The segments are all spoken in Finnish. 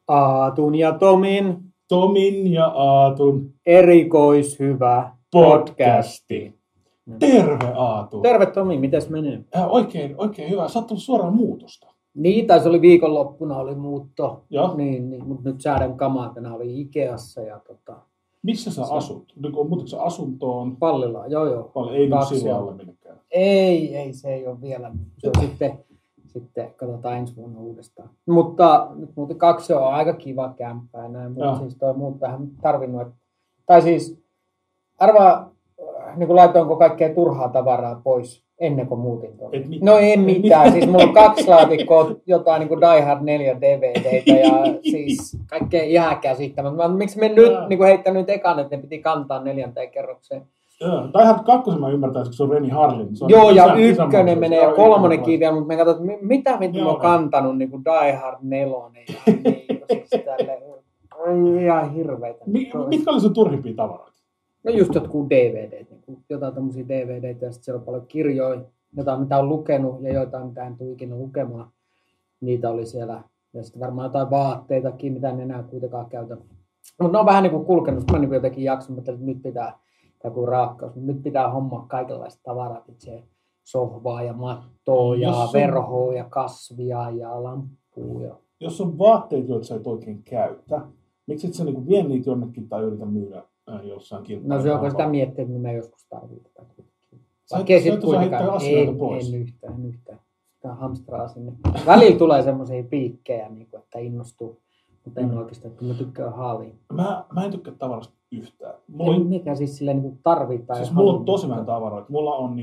Aatun ja Tomin Tomin ja Aatun erikoishyvä podcasti. Terve Aatu. Terve Tomi, mites menee? Oikein hyvä. Sä oot tullut suoraan muutosta. Niin, tai se oli viikonloppuna oli muutto. Joo. Niin, mutta nyt säädän kamatena oli Ikeassa ja Missä sä asut? Muutatko sä asuntoon? Pallilla, joo. Ei nyt Sillalle minnekään. Ei, se ei ole vielä. Se on sitten katsotaan ensi vuonna uudestaan. Mutta nyt muuten 2 on aika kiva kämppä ja näin, mutta siis toi muut tähän tarvinnut. Tai siis arvaa, niin laitoinko kaikkea turhaa tavaraa pois ennen kuin muutin tuonne. No en mitään, siis mulla on 2 laatikkoa jotain niin kuin Die Hard 4 DVDtä ja siis kaikkea ihan käsittämättä. Miksi me nyt niin heittänyt ekan, että ne piti kantaa 4. kerrokseen? Die Hard 2 mä ymmärtäisin, että se on Renny Harlin. Joo, ja 1 menee ja 3 kiinni, mutta me katsotaan, että mitä mä oon kantanut niin kuin Die Hard 4 ja niin, siis tälleen. Ihan hirveitä. Mitkä oli sun turhimpia tavaroita? No just jotkut DVDt, niin jotain tämmöisiä DVDtä ja sitten siellä on paljon kirjoja, jotain mitä on lukenut ja jotain mitä en tule ikinä lukemaan. Niitä oli siellä. Ja sitten varmaan jotain vaatteitakin, mitä en enää kuitenkaan käytä. Mutta ne on vähän niin kuin kulkenut. Mä niin jotenkin jakson, että nyt pitää, joku raakkaus, nyt pitää hommaa kaikenlaista tavarat. Itse sohvaa ja mattoa ja verhoa ja kasvia ja lamppua. Ja... Jos on vaatteita, joita sä et oikein käytä, miksi et sä niin vie niitä jonnekin tai yritä myydä jossain kilpailussa? No se onko sitä miettiä, että mä joskus tarvitaan. Sä et osaa heittää asioita pois. En yhtään. Sitä hamstraa sinne. Välillä tulee semmoisia piikkejä, että innostuu. Mutta en oikeastaan, että mä tykkään haaliin. Mä en tykkää tavarasta yhtään. Mikä siis silleen niin tarvitaan? Siis mulla on tosi vähän tavaroita. Mulla on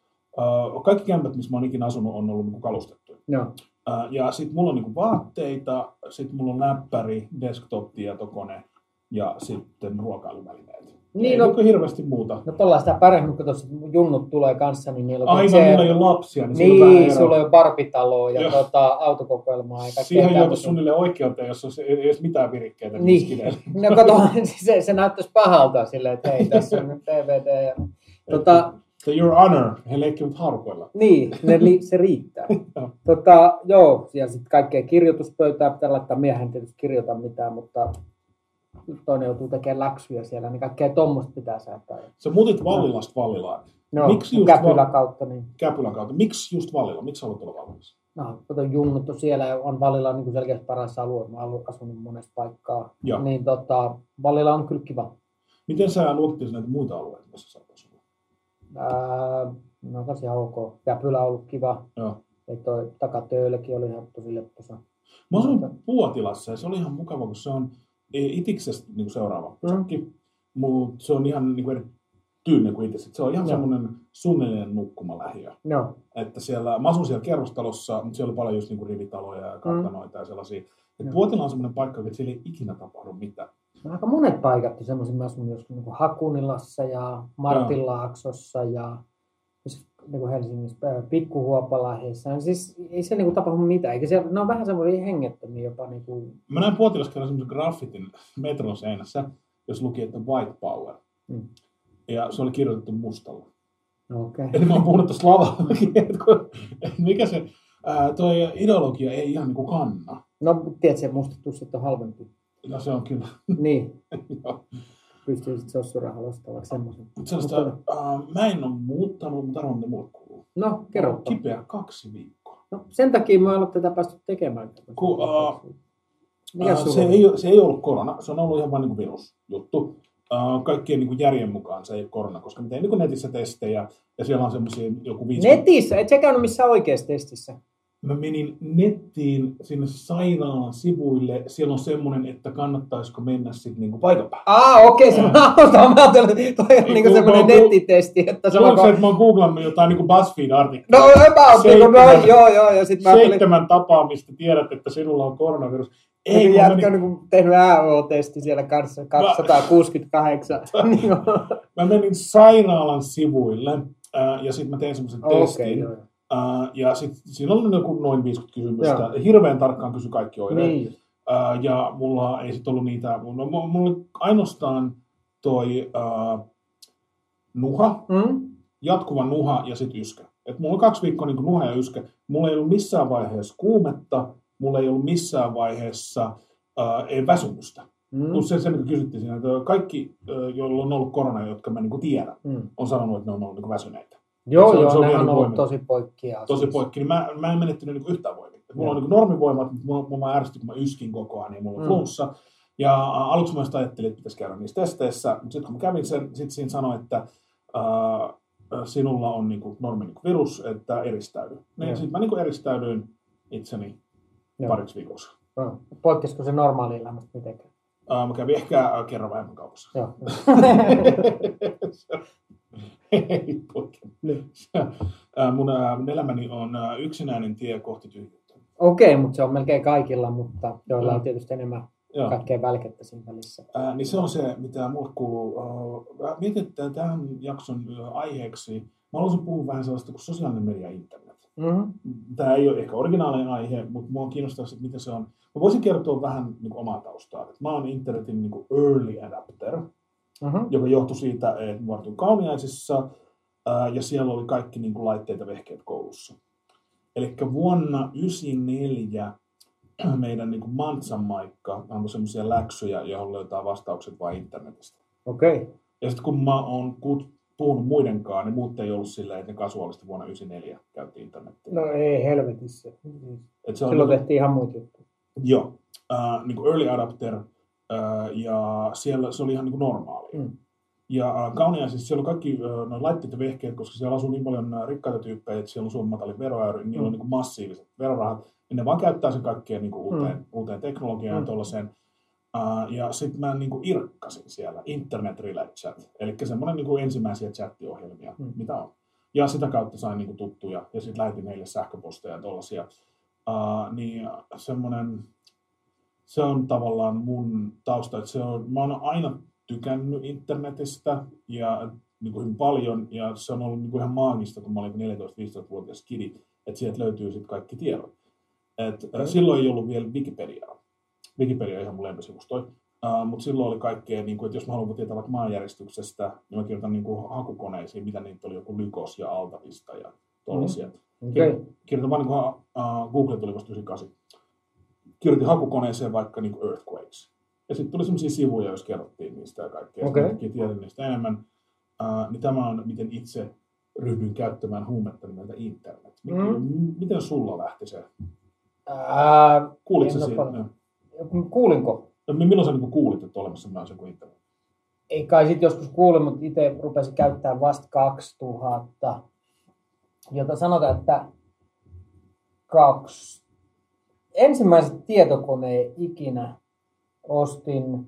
kaikki kämpät, missä mä oon ikinä asunut, on ollut kalustettuja. Joo. Ja sit mulla on vaatteita, sit mulla on läppäri, desktop-tietokone ja sitten ruokailuvälineet. Niin, ei hirveästi muuta. No tuolla sitä paremmin, kun tuossa junnut tulee kanssa, niin niillä on aivan, mulla ei ole lapsia. Niin, sulla on Barbie-taloa ja autokokoelmaa. Ja siihen joutuu suunnilleen oikeuteen, jos ei edes mitään virikkeitä. Niin, no kato, se näyttäisi pahalta silleen, että hei, tässä on nyt DVD. Ja, Your Honor, he leikkivät haarukoilla. Niin, se riittää. Joo, ja sitten kaikkea kirjoituspöytää pitää laittaa. Miehen tietysti kirjoita mitään, mutta toinen joutuu tekemään läksyjä siellä, niin kaikkea tommoista pitää säätää. Sä muutit Vallilasta Vallilaan. No, Käpylän kautta. Niin. Käpylän kautta. Miksi just Vallila? Miksi haluat olla Vallilassa? No, junnut on siellä ja on Vallila niin selkeästi paras alue. Mä oon asunut monessa paikkaa. Joo. Niin Vallila on kyllä kiva. Miten sä luokittelisit näitä muita alueita, missä sä oot asunut? No kanssa ihan ok. Käpylä on ollut kiva. Joo. Ja toi Takatööllekin oli ihan tosi lepposa. Mä asunut Puotilassa ja se oli ihan mukava, kun se on Itiksestä niin seuraava pysäkki, mutta se on ihan niin eri tyynne kuin itse. Se on ihan semmoinen suunnilleen nukkumalähiö. No. Että mä asun siellä kerrostalossa, mutta siellä on paljon just niin rivitaloja ja kartanoita ja sellaisia. Puotila on semmoinen paikka, että siellä ei ikinä tapahdu mitään. Aika monet paikat on semmoisia. Mä asun joskus niin Hakunilassa ja Martinlaaksossa ja niin Helsingissä Pikkuhuopalahdessa. Siis ei siellä niin tapahdu mitään. Eikä siellä, ne on vähän semmoisia hengettömiä jopa. Niin kuin... Mä näin Puotilassa kerran semmoisen graffitin metron seinässä, jos luki, että White Power. Ja se oli kirjoitettu mustalla. Okay. Eli mä oon puhunut tuossa lavallakin, että mikä se toi ideologia ei ihan niin kuin kanna. No tiedätkö, se mustatus sitten on halvempi. No se on kyllä. Niin. Pystyy sitten sossurahalla ostamaan semmoisen. Mä en ole muuttanut, mutta arvoin, mitä mulle kuuluu. No, kerro. Kipeä 2 viikkoa. No, sen takia mä en ole tätä päästy tekemään. Se ei ollut korona, se on ollut ihan vain niin virusjuttu. Kaikkien niin järjen mukaan se ei ole korona, koska me tein niin netissä testejä ja siellä on semmoisia joku 50... Netissä? Et sä käynyt missään oikeassa testissä? Mä menin nettiin sinne sairaalan sivuille. Siellä on semmoinen, että kannattaisiko mennä sitten niinku paikan päälle. Okei, se mä ajattelin, toi on niinku semmoinen nettitesti. Että se on se, että mä oon googlannut jotain niinku BuzzFeed-artikkelia. No about, joo. Ja sit mä 7 tapaamista tiedät, että sinulla on koronavirus. Ei, jätkä on niinku tehnyt AO-testi siellä kanssa, 268. Mä menin sairaalan sivuille ja sitten mä tein semmoisen testin. Joo. Ja sitten siinä oli noin 50 kysymystä. Hirveän tarkkaan kysyi kaikki oireet. Niin. Ja mulla ei sitten ollut niitä. Mulla oli ainoastaan toi nuha, jatkuva nuha ja sitten yskä. Et mulla oli 2 viikkoa niin nuha ja yskä. Mulla ei ollut missään vaiheessa kuumetta. Mulla ei ollut missään vaiheessa ei väsymystä. Plus se, mikä kysyttiin siinä, että kaikki, joilla on ollut korona, jotka mä niin tiedän, on sanonut, että ne on ollut niin väsyneitä. Joo, nehän on ollut tosi poikkia. Tosi poikki, niin mä en menettynyt niin yhtään voimia. Mulla on niin normivoimat, mutta mä ärsytin, kun mä yskin koko ajan, niin mulla on flunssa. Ja aluksi mä ajattelin, että pitäisi käydä niissä testeissä, mutta sitten kun mä kävin sen, sitten siinä sanoi, että sinulla on niin normi niin virus, että eristäydy. Niin sitten mä niin eristäydyin itseni pariksi viikossa. Poikkisiko se normaali elämästä mitenkään? Mä kävin ehkä kerran vähemmän kaupassa. Joo. Ei poikki. Mun elämäni on yksinäinen tie kohti tyhjyyttä. Okei, mutta se on melkein kaikilla, mutta joilla on tietysti enemmän kaikkea välkettä siinä välissä. Niin se on se, mitä mulle kuuluu. Mietin, että tämän jakson aiheeksi mä haluaisin puhua vähän sellaista kuin sosiaalinen media ja internet. Tämä ei ole ehkä originaalinen aihe, mutta mua kiinnostaa, että mitä se on. Mä voisin kertoa vähän niin kuin omaa taustaa. Mä oon internetin niin kuin early adapter, joka johtui siitä, että mä vartuin Kauniaisissa ja siellä oli kaikki niin kuin laitteet ja vehkeet koulussa. Eli vuonna 1994 meidän niin kuin Mantsan Maikka antoi semmoisia läksyjä, johon löytää vastaukset vain internetistä. Okei. Ja sitten kun mä oon puhunut muidenkaan, niin muut ei ollut silleen, että ne kasuaalisti vuonna 1994 käytti internettiä. No ei helvetissä. Silloin tehtiin ihan muita juttuja. Joo. Niin kuin early adapter ja siellä se oli ihan niin kuin normaalia. Ja Kauniaisissa siellä on kaikki noin laitteet ja vehkeet, koska siellä asuu niin paljon rikkaita tyyppejä, että siellä on Suomen matalin veroäyri, niin niillä on niin kuin massiiviset verorahat, niin ne vaan käyttää sen kaikkeen niin kuin uuteen teknologiaan tuollaiseen. Ja sitten mä niin kuin irkkasin siellä Internet Relay Chat, eli semmoinen niin kuin ensimmäisiä chattiohjelmia, mitä on. Ja sitä kautta sain niin kuin tuttuja, ja sitten lähetin heille sähköposteja ja tollaisia. Niin semmoinen, se on tavallaan mun tausta, että mä oon aina tykännyt internetistä ja niin kuin hyvin paljon, ja se on ollut niin kuin ihan maagista, kun mä olin 14-15-vuotias kidi, että sieltä löytyy sitten kaikki tiedot. Silloin ei ollut vielä Wikipediaa. Wikipedia on ihan mun lempisivusto. Mutta silloin oli kaikkea, niin kuin, että jos mä haluan tietää vaikka maanjäristyksestä, niin mä kirjoitan niin kuin hakukoneisiin, mitä niitä oli, joku Lykos ja Altavista ja tuollaisia. Kirjoitan vaan, niin kuin Google tuli vasta 98. Kirjoitin hakukoneeseen vaikka niin kuin Earthquakes. Ja sitten tuli sellaisia sivuja, jos kerrottiin niistä ja kaikkea. Sitten tiedän niistä enemmän. Niin tämä on, miten itse ryhdyin käyttämään huumetta nimeltä internet. Miten sulla lähti se? Kuulitko sä siitä? Kuulinko? No, milloin sä niin kuulit, että olemassa semmoinen kuin internet? Ei kai sitten joskus kuulin, mutta itse rupesin käyttämään vasta 2000. Jota sanotaan, että ensimmäiset tietokoneen ikinä ostin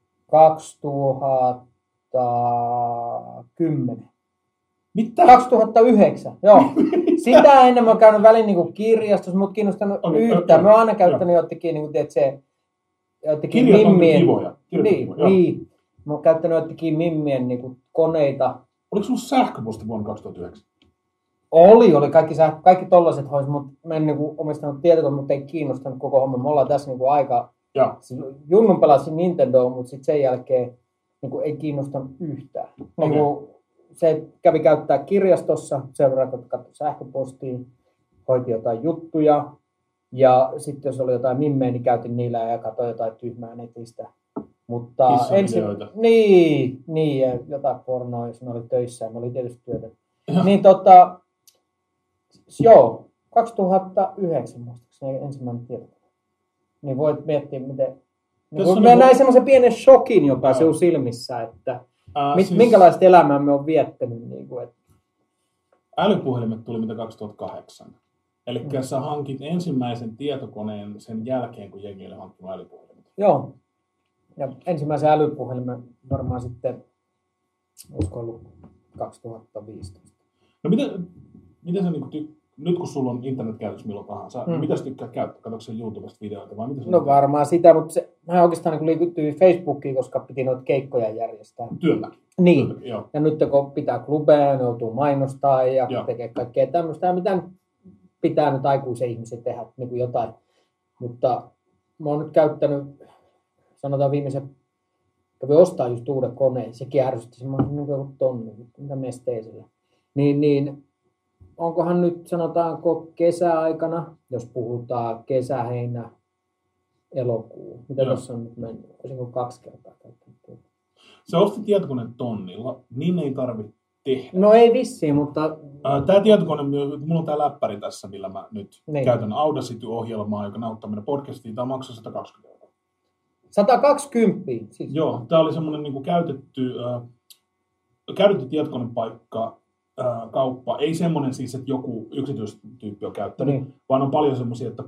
2010. Mitä? 2009, joo. Sitä ennen mä oon käynyt välin niin kirjastossa, mut kiinnostanut yhtään. Mä oon aina käyttänyt jotenkin, niin jotenkin mimmien. Niin. Mä oon käyttänyt jotenkin mimmien niin koneita. Oliko sulla sähköposti vuonna 2009? Oli kaikki tollaiset hoiset, mutta mä en niin omistanut tietokoneen, mutta ei kiinnostanut koko homma. Me ollaan tässä niin aika. Junnun pelasin Nintendo, mutta sitten sen jälkeen niin ei kiinnostanut yhtään. Niin se kävi käyttää kirjastossa, seuraavaksi katsoi sähköpostiin, hoiti jotain juttuja. Ja sitten jos oli jotain mimmeä, niin käytin niillä ja katsoin jotain tyhmää netistä. Mutta niin, ja jotain pornoa, jos ne oli töissä ja ne oli tietysti työtä. Niin 2009 muistaakseni ensimmäinen tietokone. Niin voit miettiä, miten. Mä näin semmoisen pienen shokin jopa sinun silmissä, että minkälaista elämää me on viettänyt. Niin kuin, että. Älypuhelimet tuli mitä 2008. Eli sä hankit ensimmäisen tietokoneen sen jälkeen, kun jengi oli hankkinut älypuhelimet. Joo. Ja ensimmäisen älypuhelimen varmaan sitten, olisiko ollut 2015. No miten sä nyt kun sulla on internetkäytössä milloin tahansa, mitä sä tykkää käyttää? Katsotko sä YouTubesta videoita vai mitä? No varmaan sitä, mutta se oikeastaan niin liittyy Facebookiin, koska piti noita keikkoja järjestää. Työlläkin. Niin. Ja nyt kun pitää klubeja, ne joutuu mainostaa ja tekee kaikkea tämmöistä. Ja mitä pitää nyt aikuisen ihmisen tehdä niin kuin jotain. Mutta mä oon nyt käyttänyt, sanotaan viimeisen, kävin ostaa just uuden koneen. Sekin ärsytti semmoinen niin kuin tonni, mitä mesteisellä. Niin onkohan nyt, sanotaanko kesäaikana, jos puhutaan kesä, heinä, elokuu. Mitä tuossa on nyt mennyt? Olisiko 2 kertaa käyttänyt? Sä ostit tietokoneen tonnilla, niin ei tarvitse tehdä. No ei vissiin, mutta... Tämä tietokone, mulla on tämä läppäri tässä, millä mä nyt käytän Audacity-ohjelmaa, joka nauttaa meidän podcastiin. Tämä maksaa 120 €. 120? Siis. Joo, tämä oli semmoinen niin käytetty tietokonepaikka, kauppa. Ei semmoinen siis, että joku yksityistyyppi on käyttänyt, vaan on paljon semmoisia, että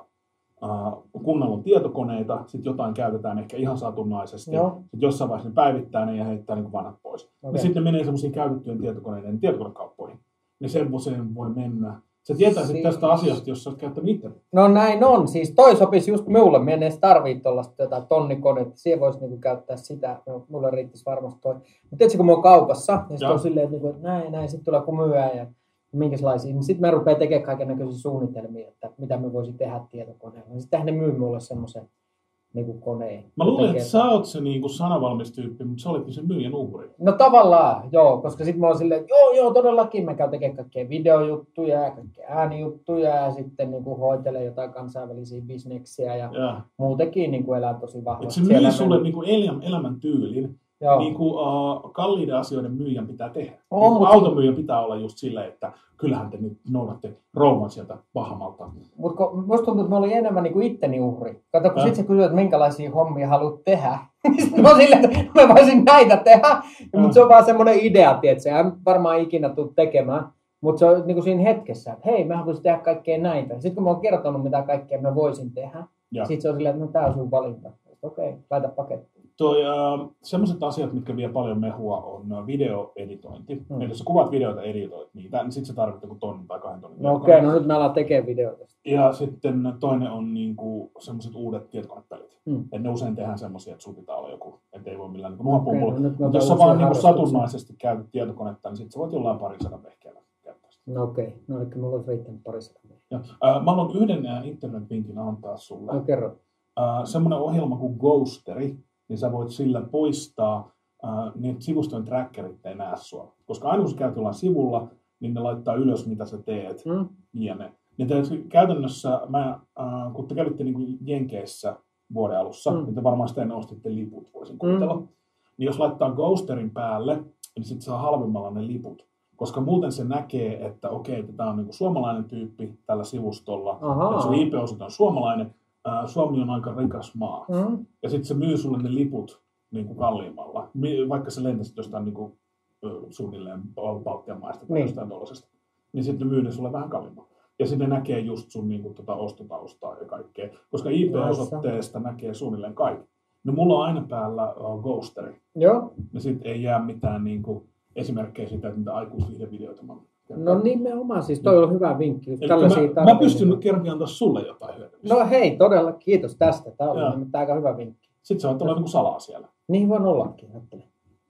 kunnalla on tietokoneita, sitten jotain käytetään ehkä ihan satunnaisesti, sitten jossain vaiheessa ne päivittää ne ja heittää niin vanhat pois. Ja sitten ne menee semmoisiin käytettyjen tietokoneiden tietokonekauppoihin. Niin sen voi mennä. Sä tietäisit tästä asiasta, jos sä oot käyttänyt itse. No näin on. Siis toi sopisi just minulle. Me en edes tarvitse tuollaista jotain tonnikonetta. Siihen voisi niinku käyttää sitä. No, mulle riittäisi varmasti toi. Mutta tietysti kun mä oon kaupassa, ja sitten on silleen, että niinku, näin, sitten tulee kun myyä ja minkälaisia. Niin sitten mä rupean tekemään kaikennäköisiä suunnitelmia, että mitä me voisin tehdä tietokoneella. Sittenhän ne myy mulle semmoisen niinku koneen. Mä luulen, että sä oot se niinku sanavalmistyyppi, mutta sä olitkin sen myyjän uhri. No tavallaan, joo, koska sitten mä oon silleen, että joo, todellakin mä käyn tekemään kaikkea videojuttuja ja kaikkea äänijuttuja ja sitten niinku hoitelen jotain kansainvälisiä bisneksiä ja muutenkin niinku elää tosi vahvasti. Et se myy sulle niinku elämäntyylin, niin kuin kalliiden asioiden myyjän pitää tehdä. Automyyjän pitää olla just silleen, että kyllähän te nyt noudatte rouvan sieltä pahamalta. Mutta musta tuntuu, että mä olin enemmän niin kuin itteni uhri. Kato, kun sitten sä kysyt, että minkälaisia hommia haluat tehdä. Sitten mä silleen, että mä voisin näitä tehdä. Mutta se on vaan semmoinen idea, tietsä. En varmaan ikinä tule tekemään. Mutta se on niin kuin siinä hetkessä, että hei, mä haluaisin tehdä kaikkea näitä. Sitten kun mä oon kertonut, mitä kaikkea mä voisin tehdä, sitten se on silleen, että no tää on sun valinta. Okei, laita pakettiin. Sellaiset asiat, mitkä vie paljon mehua, on videoeditointi. Eli jos sä kuvat videoita editoit niitä, niin sitten se tarvitsee joku 1 tai 2 tonnin. No okei, no nyt me alan tekemään videoita. Ja sitten toinen on niinku sellaiset uudet tietokonepelit. Et ne usein tehdään semmoisia, että sun pitää olla joku, ettei voi millään niinku nuhapumpulla. Mutta jos sä vaan niinku satunnaisesti käytät tietokonetta, niin sitten sä voit jollain 200 vehkeellä käyttää sitä. No okei, no eli mulla olisi riittänyt 200 vehkeellä. Mä haluan yhden internet-vinkin antaa sulle. No kerro. Semmoinen ohjelma kuin Ghosteri, niin sä voit sillä poistaa niin, että sivustojen trackerit ei näe sua. Koska aina kun sä käyt jollain sivulla, niin ne laittaa ylös, mitä sä teet. Jne. Niin käytännössä, kun te kävitte niin Jenkeissä vuoden alussa, niin te varmaan sitten ostitte liput, voisin kuvitella. Niin jos laittaa Ghosterin päälle, niin sitten saa halvimmalla ne liput. Koska muuten se näkee, että okei, että tämä on niin suomalainen tyyppi tällä sivustolla, että sun IP-osoite on suomalainen, Suomi on aika rikas maa. Ja sitten se myy sulle ne liput niin kuin kalliimmalla, vaikka sä lentäisit jostain niin kuin, suunnilleen Baltian maista tai jostain tuollaisesta. Niin sitten ne myy ne sulle vähän kalliimmalla. Ja sitten ne näkee just sun niin kuin, ostotaustaa ja kaikkea. Koska IP-osoitteesta näkee suunnilleen kaikki. No mulla on aina päällä Ghosteri. Joo. Ja sitten ei jää mitään niin kuin, esimerkkejä siitä, että mitä aikuisviihdevideoita mä no nimenomaan, siis toi on hyvä vinkki. Mä pystyn kerran antaa sulle jotain hyödyllistä. No hei, todella kiitos tästä. Tämä on aika hyvä vinkki. Sitten se on olla niin salaa siellä. Niin voin ollakin, ajattelen.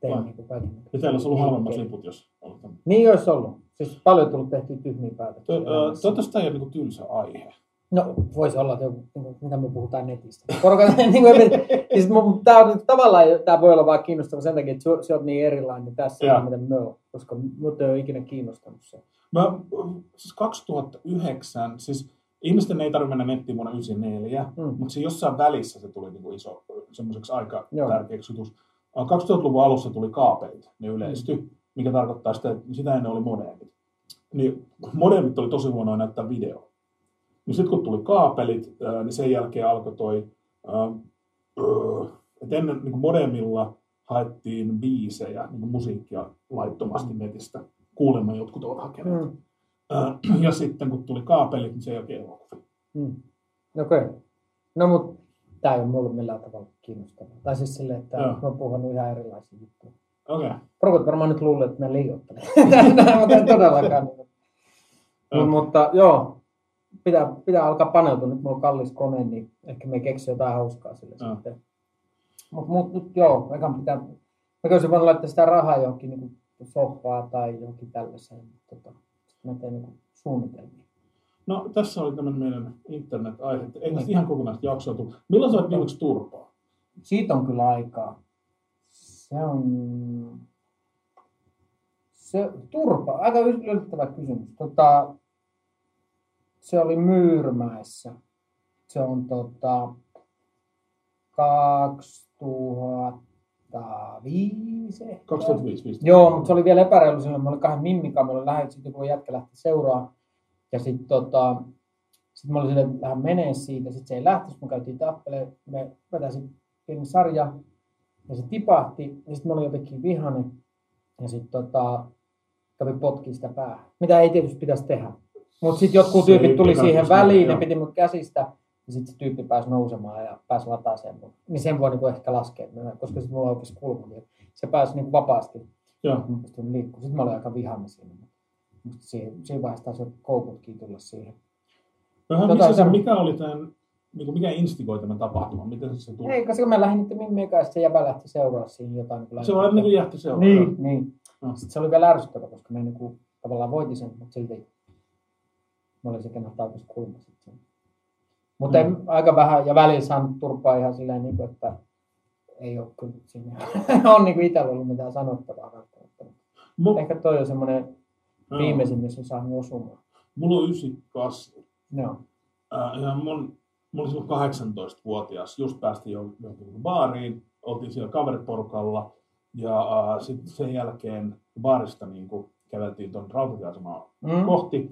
Ja teillä olisi ollut halvemmat liput, jos ollut tämmöinen. Niin olisi ollut. Siis paljon tullut tehtyä tyhmiä päätöksiä. Toivottavasti tämä ei ole niin tylsä aihe. No voisi olla, että mitä me puhutaan netistä. Siis, tämä voi olla vaan kiinnostava sen takia, että sä oot niin erilainen tässä, mitä me on. Koska mut ei ole ikinä kiinnostanut se. Siis 2009, siis ihmisten ei tarvitse mennä nettiin vuonna 1994, mutta se jossain välissä se tuli niin iso, semmoiseksi aika tärkeäksi jutuksi. 2000-luvun alussa tuli kaapelit, ne yleistyi, mikä tarkoittaa sitä, että sitä ennen oli modemit. Niin modemit oli tosi huonoa näyttää videoa. Niin sitten kun tuli kaapelit, niin sen jälkeen alkoi että ennen niin modemilla haettiin biisejä, niin musiikkia laittomasti netistä. Kuulemma jotkut ovat hakeneet. Ja sitten kun tuli kaapelit, niin sen jälkeen elokuvia. Okei. No mutta tämä ei ole mulle millään tavalla kiinnostavaa. Tai siis silleen, että mä oon puhunut ihan erilaisia juttuja. Okei. Prokot varmaan nyt luulee, että mä liioittelen. Tämä todellakaan. Mutta joo. Pitää alkaa paneutua. Nyt mulla on kallis kone, niin ehkä me keksi jotain hauskaa sille sitten. Mutta joo, mä voisin vaan laittaa sitä rahaa johonkin niin sohvaa tai johonkin tällaiseen. Mä teen niin suunnitelmia. No tässä oli tämmöinen meidän internet-aihe. Ei tästä ihan kokonaista jaksoa tule. Milloin sä olet viimeksi turpaa? Siitä on kyllä aikaa. Se turpa, aika yllättävä kysymys. Se oli Myyrmäessä. Se on 2005 ehkä. 2005. Joo, mutta se oli vielä epäreilu silloin. Mä olin 2 mimmikaan, mä olin lähdössä, sitten kun jätkä lähti seuraa. Ja sitten sit mä olin silleen, että lähden menee siitä. Sitten se ei lähti, me käytiin tappeleen. Me vetäisin pieni sarja. Ja se tipahti. Ja sitten mä olin jotenkin vihainen. Ja sitten kävi potkii sitä päähän. Mitä ei tietysti pitäisi tehdä. Mutta sitten jotkut tyypit tuli siihen väliin, ne piti mut käsistä. Ja sitten se tyyppi pääsi nousemaan ja pääsi lataamaan mun. Niin sen voi niinku ehkä laskea, koska sitten mulla oikeasti kulma. Se pääsi niinku vapaasti. Joo. Mä pystyin liikkumaan. Sitten mä olin aika vihainen siinä. Musta siinä vaiheessa taisi koukutkin tulla siihen. Mikä oli tämän, niin mikä instigoi tämän tapahtuman? Miten se tuli? Ei, koska mä lähdin niiden mimmiä kanssa, se jäbä lähti seuraa siinä jotain. Se vaan niin kuin jähti seuraa. Niin. No. Sitten se oli vielä ärsyttävä, koska mä niin tavallaan voitin sen, mutta silti mä olin sekin taukassa kulma sitten. Mutta aika vähän, ja välillä saanut turpaa ihan silleen, niin kuin, että ei ole kyllä siinä. On niin kuin itsellä ollut mitään sanottavaa välttämättä. Ehkä toi on semmoinen viimeisin, missä on saanut osumaan. Mulla on 98. Joo. Ja mä olin silloin 18-vuotias, just päästiin johonkin baariin, oltiin siellä kaveriporukalla ja sitten sen jälkeen baarista niin käveltiin tuon rautatieasemaan kohti.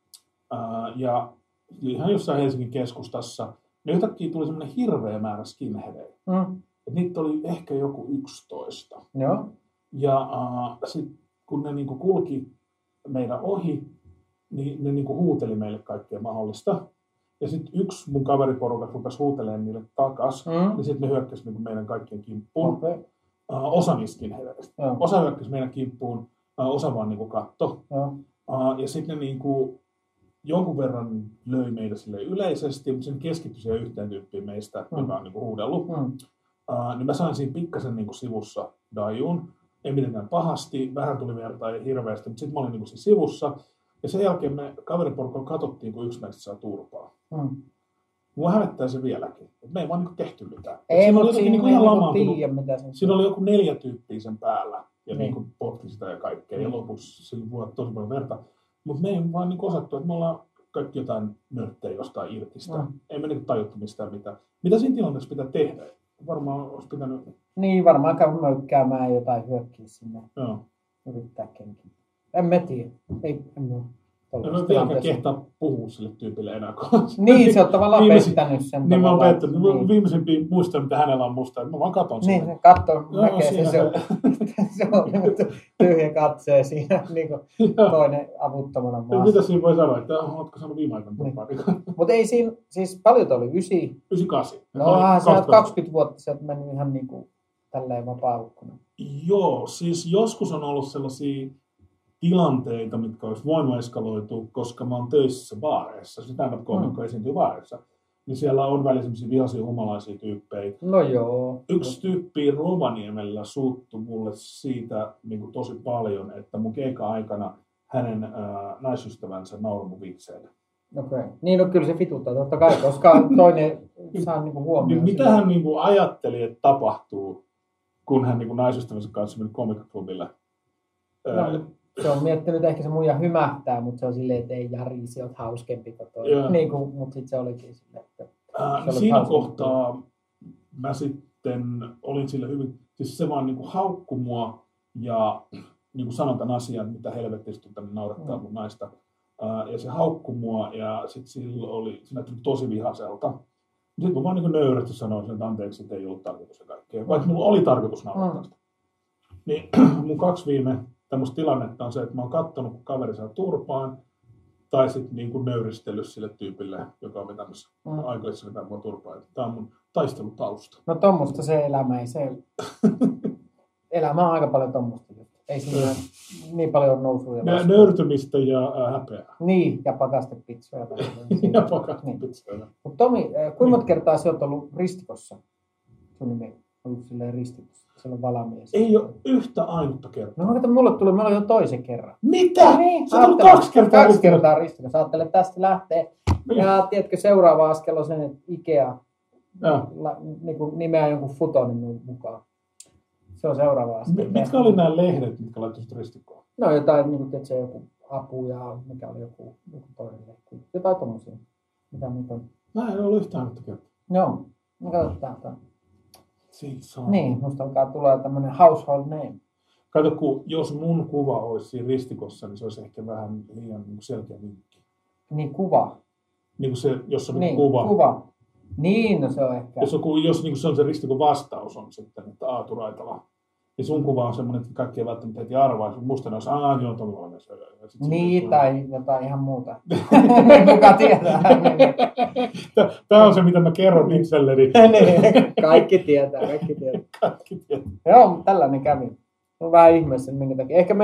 Ja ihan jossain Helsingin keskustassa, niin yhtäkkiä tuli semmoinen hirveä määrä skinheadejä. Niitä oli ehkä joku 11. Joo. Ja sitten kun ne niin kulki meidän ohi, niin ne niin huuteli meille kaikkea mahdollista. Ja sitten yksi mun kaveriporukat rupesi huutelemaan niille takas, niin sitten ne hyökkäsi niin meidän kaikkien kimppuun. Okay. Osa niistä skinheadeistä. Osa hyökkäsi meidän kimppuun, osa vaan niin katto. Ja sitten ne niin jonkun verran löi meitä sille yleisesti, mutta sen keskittyi siihen yhteen tyyppiin meistä, joka on niin huudellut. Niin mä sain siinä pikkasen niin sivussa dajuun. Ei mitenkään pahasti, vähän tuli verta ja hirveästi, mutta sitten mä olin niin siinä sivussa. Ja sen jälkeen me kaveriporukalla katsottiin, kun yksi meistä saa turpaa. Mua hävettää se vieläkin. Me ei vaan niin tehty mitään. Ei, mutta siinä ei tiedä, mitä sen. Siinä oli joku 4 tyyppiä sen päällä. Ja niin potki sitä ja kaikkea. Ja lopuksi sillä voi tosi paljon verta. Mutta me ei vaan niin osattu, että me ollaan kaikki jotain nörttejä jostain irtistä. Ei me niin tajuttu mistään mitään. Mitä siinä tilanteessa pitää tehdä? Varmaan olisi pitänyt. Niin, varmaan käy möykkäämään jotain hyökkiä sinne. Joo. Yrittää kenkin. En mä tiedä. En mä vieläkään kehtaa puhua sille tyypille enää. Niin, se on tavallaan pettänyt sen. Niin, mä oon pettänyt. Viimeisimpiä muistaa, mitä hänellä on musta. Mä vaan katon sitä. Niin, katsoo, näkee se. Se on tyhjä katsee siinä, niin kuin toinen avuttomana maassa. Mitä siinä voi sanoa, että ootko saanut viime aikoina turpaa? Mutta ei siinä, siis paljon oli 98. No se on 20 vuotta, se on mennyt ihan niin kuin tälleen vapaa-ukkuna. Joo, siis joskus on ollut sellaisia tilanteita, mitkä olisi voinut eskaloitua, koska mä oon töissä baareissa, stand-up koomikko esiintyy baareissa, niin siellä on välillä sellaisia vihaisia humalaisia tyyppejä. No joo. Yksi tyyppi Rovaniemellä suuttui mulle siitä niin kuin tosi paljon, että mun keikka-aikana hänen naisystävänsä nauroi mun vitseille. Okei. Niin, no kyllä se vituttaa totta kai, koska toinen saa niin kuin huomioon. Niin mitä hän niin kuin ajatteli, että tapahtuu, kun hän niin kuin naisystävänsä kanssa meni komikkoklubille? Se on miettinyt, ehkä se muija hymähtää, mutta se on silleen, että ei Jari, se oot hauskempi kuin toi. Niin kuin, mutta sitten se olikin silleen, että siinä kohtaa mä sitten olin sille hyvin, siis se vaan niin kuin haukkui mua ja niin kuin sanon tämän asian, mitä helvettistä tänne naurattaa mun naista. Ja se haukkui mua ja sitten se näytti tosi vihaselta. Sitten mä vaan niin nöyrästi sanoin, että anteeksi, että ei ollut tarkoitus ja kaikkea. Vaikka mulla oli tarkoitus naurattaa sitä. Niin mun 2 viime tämmöistä tilannetta on se, että mä oon kattonut, kun kaveri saa turpaan, tai sitten niin kuin nöyristellyt sille tyypille, joka on vetämässä aikoissa vetää mua turpaan. Tämä on mun taistelutausta. No tommoista se elämä ei se. Elämä on aika paljon tommoista. Ei siinä niin paljon nousua. Nöyrtymistä ja häpeää. Niin, ja pakastepitsoja. Ja pakastepitsoja. Niin. Mutta Tomi, kuinka monta kertaa sä oot ollut ristikossa? Sun nimi on ollut silleen ristikossa. Siellä on valamies. Ei ole yhtä ainutta kertaa. No mulla oli jo toisen kerran. Mitä? Niin, sä oot 2 kertaa. 2 kertaa ristikossa. Ajattelin, että tästä lähtee. Ja tiedätkö, seuraava askel on sen, että Ikea niin nimeää jonkun futonin mukaan. Se on seuraava askel. Mitkä oli nämä lehdet, mitkä laittoivat ristikkoon? No jotain, niin kuin se joku apu ja mikä oli joku toinen lehti. Jotain tommosia. Mitä niitä on? Mä en ollut yhtään ainutta kertaa. Joo. No katsotaan. Siis on. Niin, musta alkaa tulla tämmönen household name. Kato, jos mun kuva olisi siinä ristikossa, niin se olisi ehkä vähän liian niin selkeä vinkki. Niin kuva. Niin kuin se, jos on Niin, kuva. Niin, no se on ehkä. Jos niin kuin se on se ristikon vastaus on sitten, että Aatu Raitala. Ja sun kuva on semmoinen, että kaikki ei välttämättä heti arvaa. Musta ne olisi, joo, tuollainen. Niin, tai jotain ihan muuta. Kuka tietää. Tämä on se, mitä mä kerron itselleni. Kaikki tietää. Joo, tällainen kävi. On vähän ihmeessä, minkä takia. Ehkä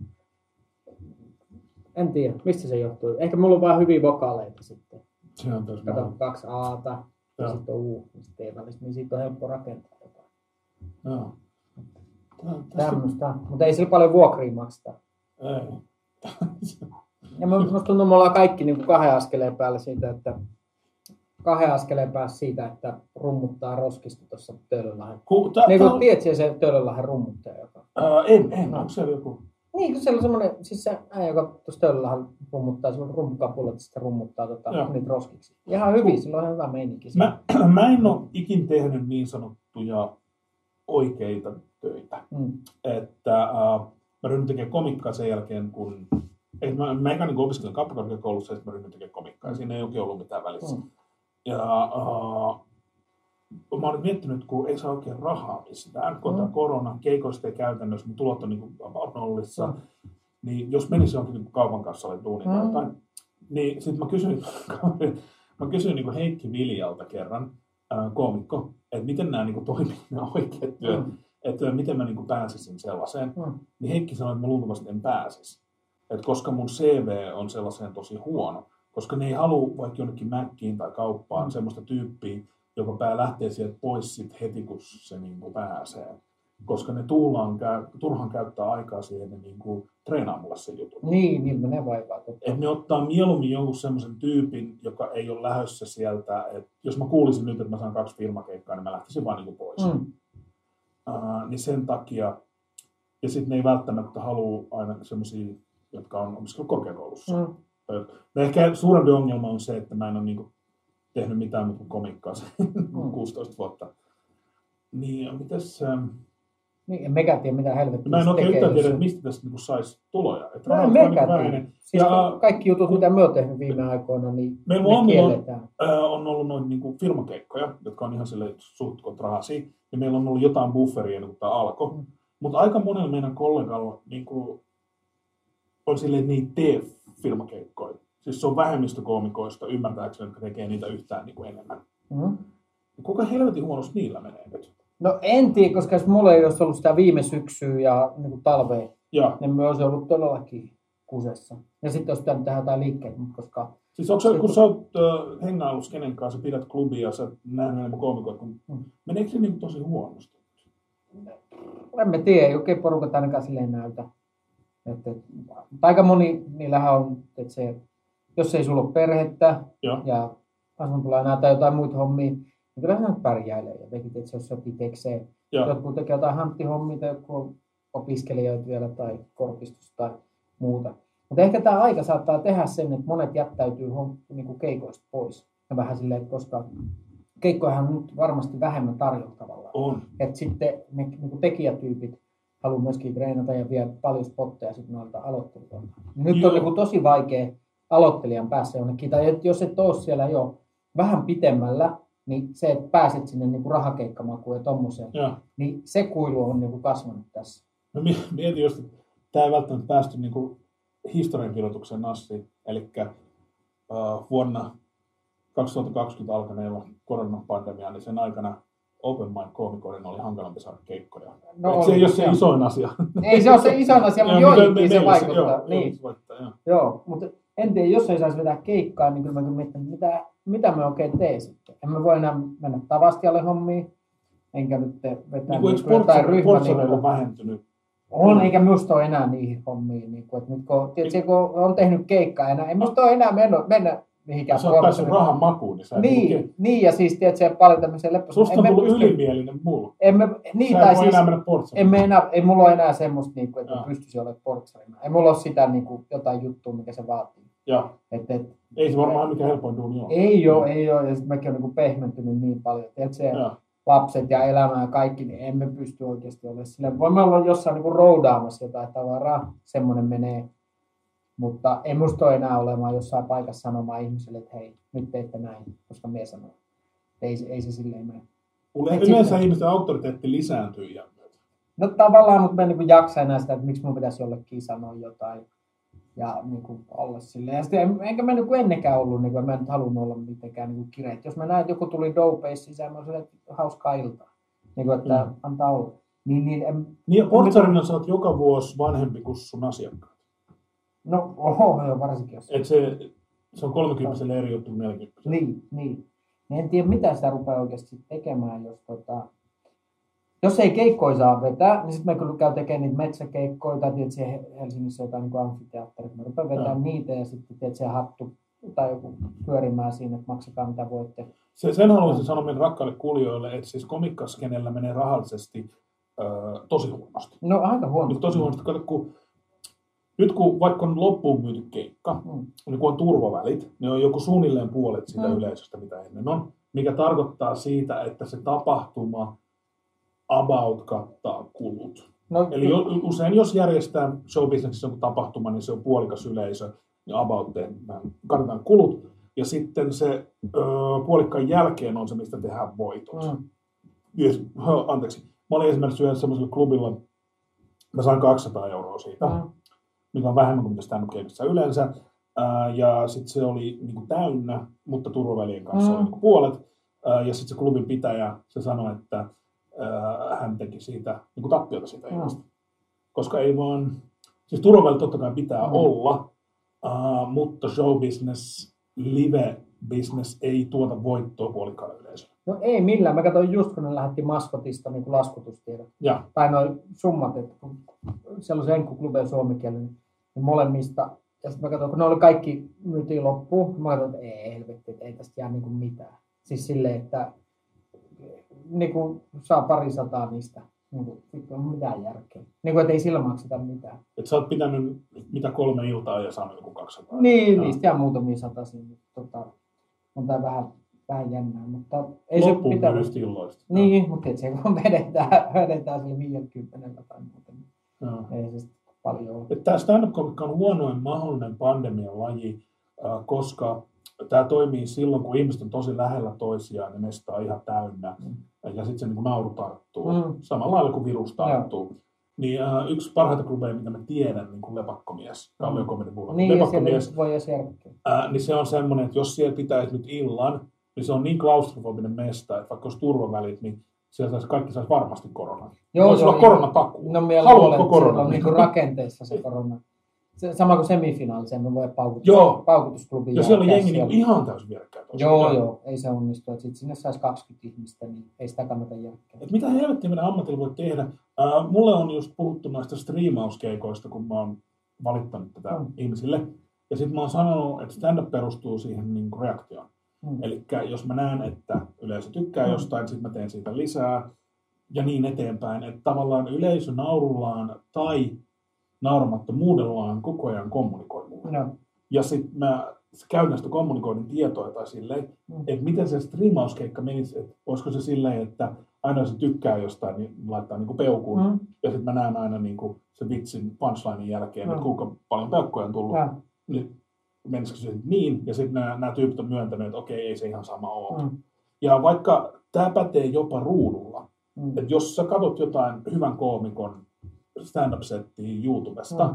en tiedä, mistä se johtuu. Ehkä mulla on vaan hyviä vokaaleita sitten. Se on tosi kato 2 A:ta ja sitten on U, ja sitten välistä, niin siitä on helppo rakentaa jotain. Joo. Tämmöistä, mutta ei sillä paljon vuokria makseta. Ei. Ja musta tuntuu, että me ollaan kaikki niin kuin 2 askeleen päällä siitä, että 2 askeleen päässä siitä, että rummuttaa roskista tuossa Töölönlahden. Niin kuin tiedätkö se Töölönlahden rummuttaja? Joka... En. Onko siellä joku? Niin, kun siellä on semmoinen, siis se äijä, joka tuossa Töölönlahden rummuttaa, semmoinen rummukapulla, että sitten rummuttaa niitä roskiksi. Ihan hyvin, sillä on ihan hyvä meininki. Mä en ole ikin tehnyt niin sanottuja oikeita töitä. Että mä ryhdyin tekemään komikkaa sen jälkeen, kun... Mä eikä niin opiskelin kauppakorkeakoulussa, että mä ryhdyin tekemään komikkaa, ja siinä ei oikein ollut mitään välissä. Ja mä oon nyt miettinyt, kun ei saa oikein rahaa mistään, kun korona, keikoista ei käytännössä, mun tulot on niin kuin nollissa, niin jos menisi johonkin niin kaupan kanssa oli duunin tai jotain, niin sitten mä kysyin niin kuin Heikki Viljalta kerran, koomikko, että miten nämä niin toimii, nämä oikeat työt, että miten mä niin pääsisin sellaiseen, niin Heikki sanoi, että mä luultavasti en pääsisi, että koska mun CV on sellaiseen tosi huono, koska ne ei halua vaikka jonnekin Mäkkiin tai kauppaan semmoista tyyppiä, joka lähtee sieltä pois sit heti, kun se niin kuin pääsee. Koska ne turhaan käyttää aikaa siihen, ne niin kuin treenaa mulle sen jutun. Niin menee vaivaa. Että ne ottaa mieluummin jonkun semmoisen tyypin, joka ei ole lähdössä sieltä. Et jos mä kuulisin nyt, että mä saan 2 firmakeikkaa, niin mä lähtisin vaan niin kuin pois. Niin sen takia, ja sitten ne ei välttämättä halua aina semmoisia, jotka on opiskellut korkeakoulussa. Ehkä suurempi ongelma on se, että mä en ole niin kuin tehnyt mitään muuta kuin komikkaa 16 vuotta. Niin, mitäs... Niin, en mekään tiedä, mitä helvettiä mä en oikein yhtään tiedä, että mistä tästä niin saisi tuloja. Mä en mekään tiedä. Siis kaikki jutut, mitä me oon tehnyt viime aikoina, niin meillä me kielletään. On ollut noin niin kuin firmakeikkoja, jotka on ihan silleen suht rahasia. Ja meillä on ollut jotain bufferia, kun tämä alkoi. Mutta aika monella meidän kollegalla niin kuin, on silleen, että niitä tee firmakeikkoja. Siis se on vähemmistökoomikoista ymmärtääkseni, jotka tekee niitä yhtään niin kuin enemmän. Kuinka helvetin huonosti niillä menee nyt? No en tiedä, koska jos mulla ei olisi ollut sitä viime syksyä ja niin kuin talvea, niin me olisi ollut todellakin kusessa. Ja sitten olisi pitänyt tehdä jotain liikkeet, koska... Siis onko se, kun sä oot hengaillut kenen kanssa, sä pidät klubia ja sä oot nähnyt enemmän koomikoita, meneekö se niin tosi huonosti? En mä tiedä, ei oikein porukat ainakaan silleen näytä. Aika moni niillähän on, että se, jos ei sulla ole perhettä ja asuntolainaa tai jotain muita hommia, niin kyllä hän pärjäilee jotenkin, että se on sopitekseen. Jotkut tekee jotain hanttihommia tai joku opiskelijoita vielä tai kortistosta tai muuta. Mutta ehkä tämä aika saattaa tehdä sen, että monet jättäytyy niin keikoista pois. Ja vähän silleen, että koska keikkojahan on nyt varmasti vähemmän tarjolla tavallaan. On. Että sitten ne niin tekijätyypit haluaa myöskin treenata ja vie paljon spotteja sitten noilta aloittelijoilta. Nyt on niin tosi vaikea aloittelijan päässä jonnekin. Tai jos et ole siellä jo vähän pitemmällä, niin se, että pääset sinne niin kuin rahakeikkamakuun ja tommoseen, niin se kuilu on niin kuin kasvanut tässä. No mietin just, että tämä ei välttämättä päästy niin kuin historiankirjoituksen nassiin. Eli vuonna 2020 alkaneella koronapandemiaa, niin sen aikana open mic koomikoiden oli hankalampi saada keikkoja. No, se ei ole se isoin asia. Ei se ole se isoin asia, mutta joillekin se vaikuttaa. Joo, mutta en tiedä, jos ei saisi vetää keikkaa, niin kyllä mä mietin, mitä mä oikein teen sitten. En mä voi enää mennä Tavastialle hommiin, enkä nyt vetää niin jotain ryhmää. Vähentynyt? On, eikä musta ole enää niihin hommiin. Niin kuin, että nyt kun on tehnyt keikkaa enää, ei musta ole enää mennä mihinkään. Sä oot päässyt rahan makuun, niin sä niin, ja siis tiedätkö, paljon tämmöisiä lepposia. Susta on tullut ylimielinen mulla. Niin, sä et voi enää mennä portsarina. Ei mulla ole enää semmoista, niin kuin, että pystyisi olemaan portsarina. Ei mulla ole sitä niin kuin, jotain juttua, mikä se vaatii. Ei se varmaan mikään helpoin duuni ole. Ei ole, ja sitten mäkin olen niin pehmentynyt niin paljon. lapset ja elämä ja kaikki, niin emme pysty oikeasti olemaan silleen. Voimme olla jossain niin kuin roudaamassa jotain tavaraa, semmoinen menee. Mutta ei musta ole enää olemaan jossain paikassa sanomaan ihmisille, että hei, nyt teitte näin, koska mie sanon. Ei se silleen mene. Yleensä ihmisten auktoriteetti lisääntyy iän myötä. No tavallaan, mutta mä en niin jaksa enää sitä, että miksi mun pitäisi jollekin sanoa jotain ja niin kuin olla silleen. Ja sitten, enkä mä niin kuin ennenkään ollut, niin kuin, mä en nyt halunnut olla mitenkään niin kuin kireet. Jos mä näen, että joku tuli dopeissa sisään, mä olin silleen, että hauskaa iltaa. Niin kuin, että antaa olla. Niin portsarina sä oot joka vuosi vanhempi kuin sun asiakkaat. No, joo, varsinkin jos. Et se on 30 eri juttu kuin 40. Niin. En tiedä, mitä sitä rupeaa oikeasti tekemään, jos ei keikkoja saa vetää, niin sitten mä kyllä käyn tekemään niitä metsäkeikkoja, tai tietysti Helsingissä jotain niin amfiteatterit. Mä rupean vetämään niitä ja sitten tietysti hattu tai joku pyörimään siinä, että maksakaa mitä voitte. Sen haluaisin sanoa meidän rakkaille kuulijoille, että siis komikkaskenellä menee rahallisesti tosi huonosti. No aika huonosti. Tosi huonosti. Kato, nyt kun vaikka on loppuun myyty keikka, niin kun on turvavälit, niin on joku suunnilleen puolet siitä yleisöstä, mitä ennen on, mikä tarkoittaa siitä, että se tapahtuma about kattaa kulut. No, eli usein jos järjestää showbusinessissa joku tapahtuma, niin se on puolikas yleisö, niin about katsotaan kulut, ja sitten se puolikkaan jälkeen on se, mistä tehdään voitot. Anteeksi, mä olin esimerkiksi yhdessä semmoisella klubilla, mä sain 200 € siitä, mikä on vähemmän kuin mitä stand-up-keikassa yleensä, ja sitten se oli niinku täynnä, mutta turvavälien kanssa oli niinku puolet, ja sitten se klubin pitäjä, se sanoi, että hän teki siitä niinku tappiota siitä ilmasta. Koska ei vaan, siis turvavälit totta kai pitää olla, mutta show business, live business ei tuota voittoa puolikkaan yleisölle. No ei millään. Mä katsoin just, kun ne lähetti maskotista niin laskutustiedot. Tai noin summat, että kun siellä on se enkkukluben suomenkielinen, niin molemmista. Ja sitten mä katsoin, kun ne oli kaikki myytiin loppuun, mä katsoin, että ei helvetti, että ei tästä jää niin kuin mitään. Siis silleen, että niin kuin saa 200 niistä. Niin kuin, ei ole mitään järkeä. Niin kuin, että ei sillä makseta mitään. Että sä oot pitänyt mitä 3 iltaa ja saanut joku 200. Niin, niistä jää muutamia satasia. On tää vähän jännää, mutta ei se pitää. Illoista. Niin, mutta se kun vedetään sille 50 tai muuta. Ei se paljon ole. Tämä stand-up-komikka on huonoin mahdollinen pandemian laji, koska tämä toimii silloin, kun ihmiset on tosi lähellä toisiaan ja mesta on ihan täynnä. Ja sitten se niin kuin nauru tarttuu. Samalla lailla kuin virus tarttuu. Niin yksi parhaita klubeja, mitä mä tiedän, niin kuin Lepakkomies, Kallion Comedy Bulla. Niin, Lepakkomies, voi niin se on semmoinen, että jos siellä pitäisi nyt illan, niin se on niin klaustrofobinen mesta, että vaikka olisi turvavälit, niin siellä kaikki saisi varmasti koronaa. Voisi olla koronatakuu. No, haluatko koronaa? On niin kuin rakenteessa se korona. Sama kuin semifinaali, sen voi paukutusklubi. Ja siellä on jengi niin ihan täysin vierekkäin. Joo, ei se onnistu. Sitten sinne saisi 20 ihmistä, niin ei sitä kannata järkkää. Mitä helvettiä meidän ammatilla voi tehdä? Mulle on just puhuttu noista striimauskeikoista, kun mä oon valittanut tätä ihmisille. Ja sitten mä oon sanonut, että stand-up perustuu siihen niin kuin reaktioon. Eli jos mä näen, että yleisö tykkää jostain, sitten mä teen siitä lisää ja niin eteenpäin. Että tavallaan yleisö naurullaan tai nauramattomuudellaan koko ajan kommunikoi mulle. Ja sitten mä käytän sitä kommunikoinnin tietoa tai silleen, että miten se striimauskeikka menisi, että olisiko se silleen, että aina jos se tykkää jostain, niin laittaa niinku peukun. Ja sitten mä näen aina niinku se vitsin punchlinein jälkeen, että kuinka paljon peukkoja on tullut. Niin menisikö se niin, ja sitten nämä tyypit on myöntänyt, että okei, ei se ihan sama ole. Ja vaikka tämä pätee jopa ruudulla, että jos sä katsot jotain hyvän koomikon stand-up-settiä YouTubesta,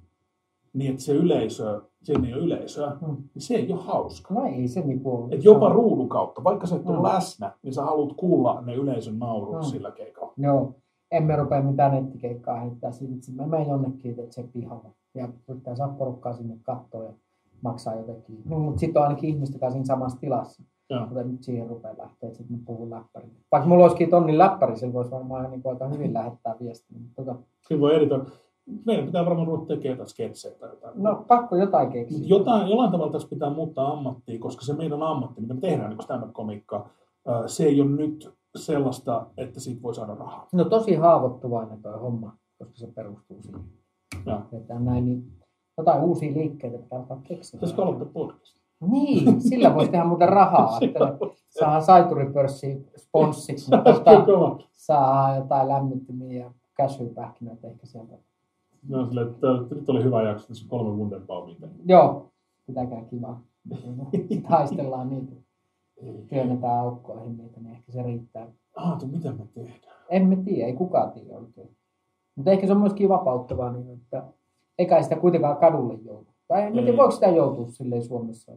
niin että se yleisö, siinä ei ole yleisöä, niin se ei ole hauska. No ei se niinku. Että jopa ruudun kautta, vaikka sä et ole läsnä, niin sä haluat kuulla ne yleisön naurut sillä keikalla. Joo, emme rupea mitään nettikeikkaa heittää siitä. Mä menen jonnekin, että se pihalle. Ja pitää saa porukkaa sinne katsoa ja maksaa jotenkin. No, mutta sitten on ainakin ihmistäkään siinä samassa tilassa. Mutta nyt siihen rupeaa lähteä, että sitten mä puhun läppärin. Vaikka mulla olisikin tonnin läppäri, sillä voisi varmaan niin aika hyvin lähettää viestiä. Siinä voi editoida. Meidän pitää varmaan ruveta tekemään jotain sketsejä tai jotain. No pakko jotain keksiä. Jollain tavalla tässä pitää muuttaa ammattia, koska se meidän ammatti, mitä me tehdään niin stand-up-komikkaa, se ei ole nyt sellaista, että siitä voi saada rahaa. No tosi haavoittuvainen toi homma, koska se perustuu siihen. Että näin, niin jotain uusia liikkeitä pitää alkaa keksiä. Pitäisikö aloittaa podcast? Niin, sillä voisi tehdä muuten rahaa. Saadaan Saituripörssi sponssiksi. Saa jotain lämmittimiä ja käsypähkinöitä ehkä sieltä. No silleen, että nyt oli hyvä jakso, tässä 3 Wunderbaumia. Joo, pitäkää kivaa. Sitten haistellaan niitä. Työnnetään aukkoihin niitä, niin ehkä se riittää. Mitä me tehdään? Emme tiedä, ei kukaan tiedä oikein. Mutta ehkä se on myöskin vapauttavaa, niin että eikä sitä kuitenkaan kadulle joudu. Tai en tiedä, voiko sitä joutua silleen Suomessa?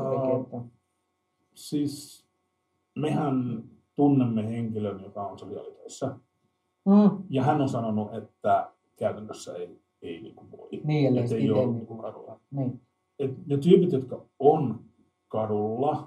Siis mehän tunnemme henkilön, joka on sosiaalitöissä. Ja hän on sanonut, että käytännössä ei niin kuin voi. Niin, ellei että ei ole niin kuin kadulla. Niin. Et ne tyypit, jotka on kadulla,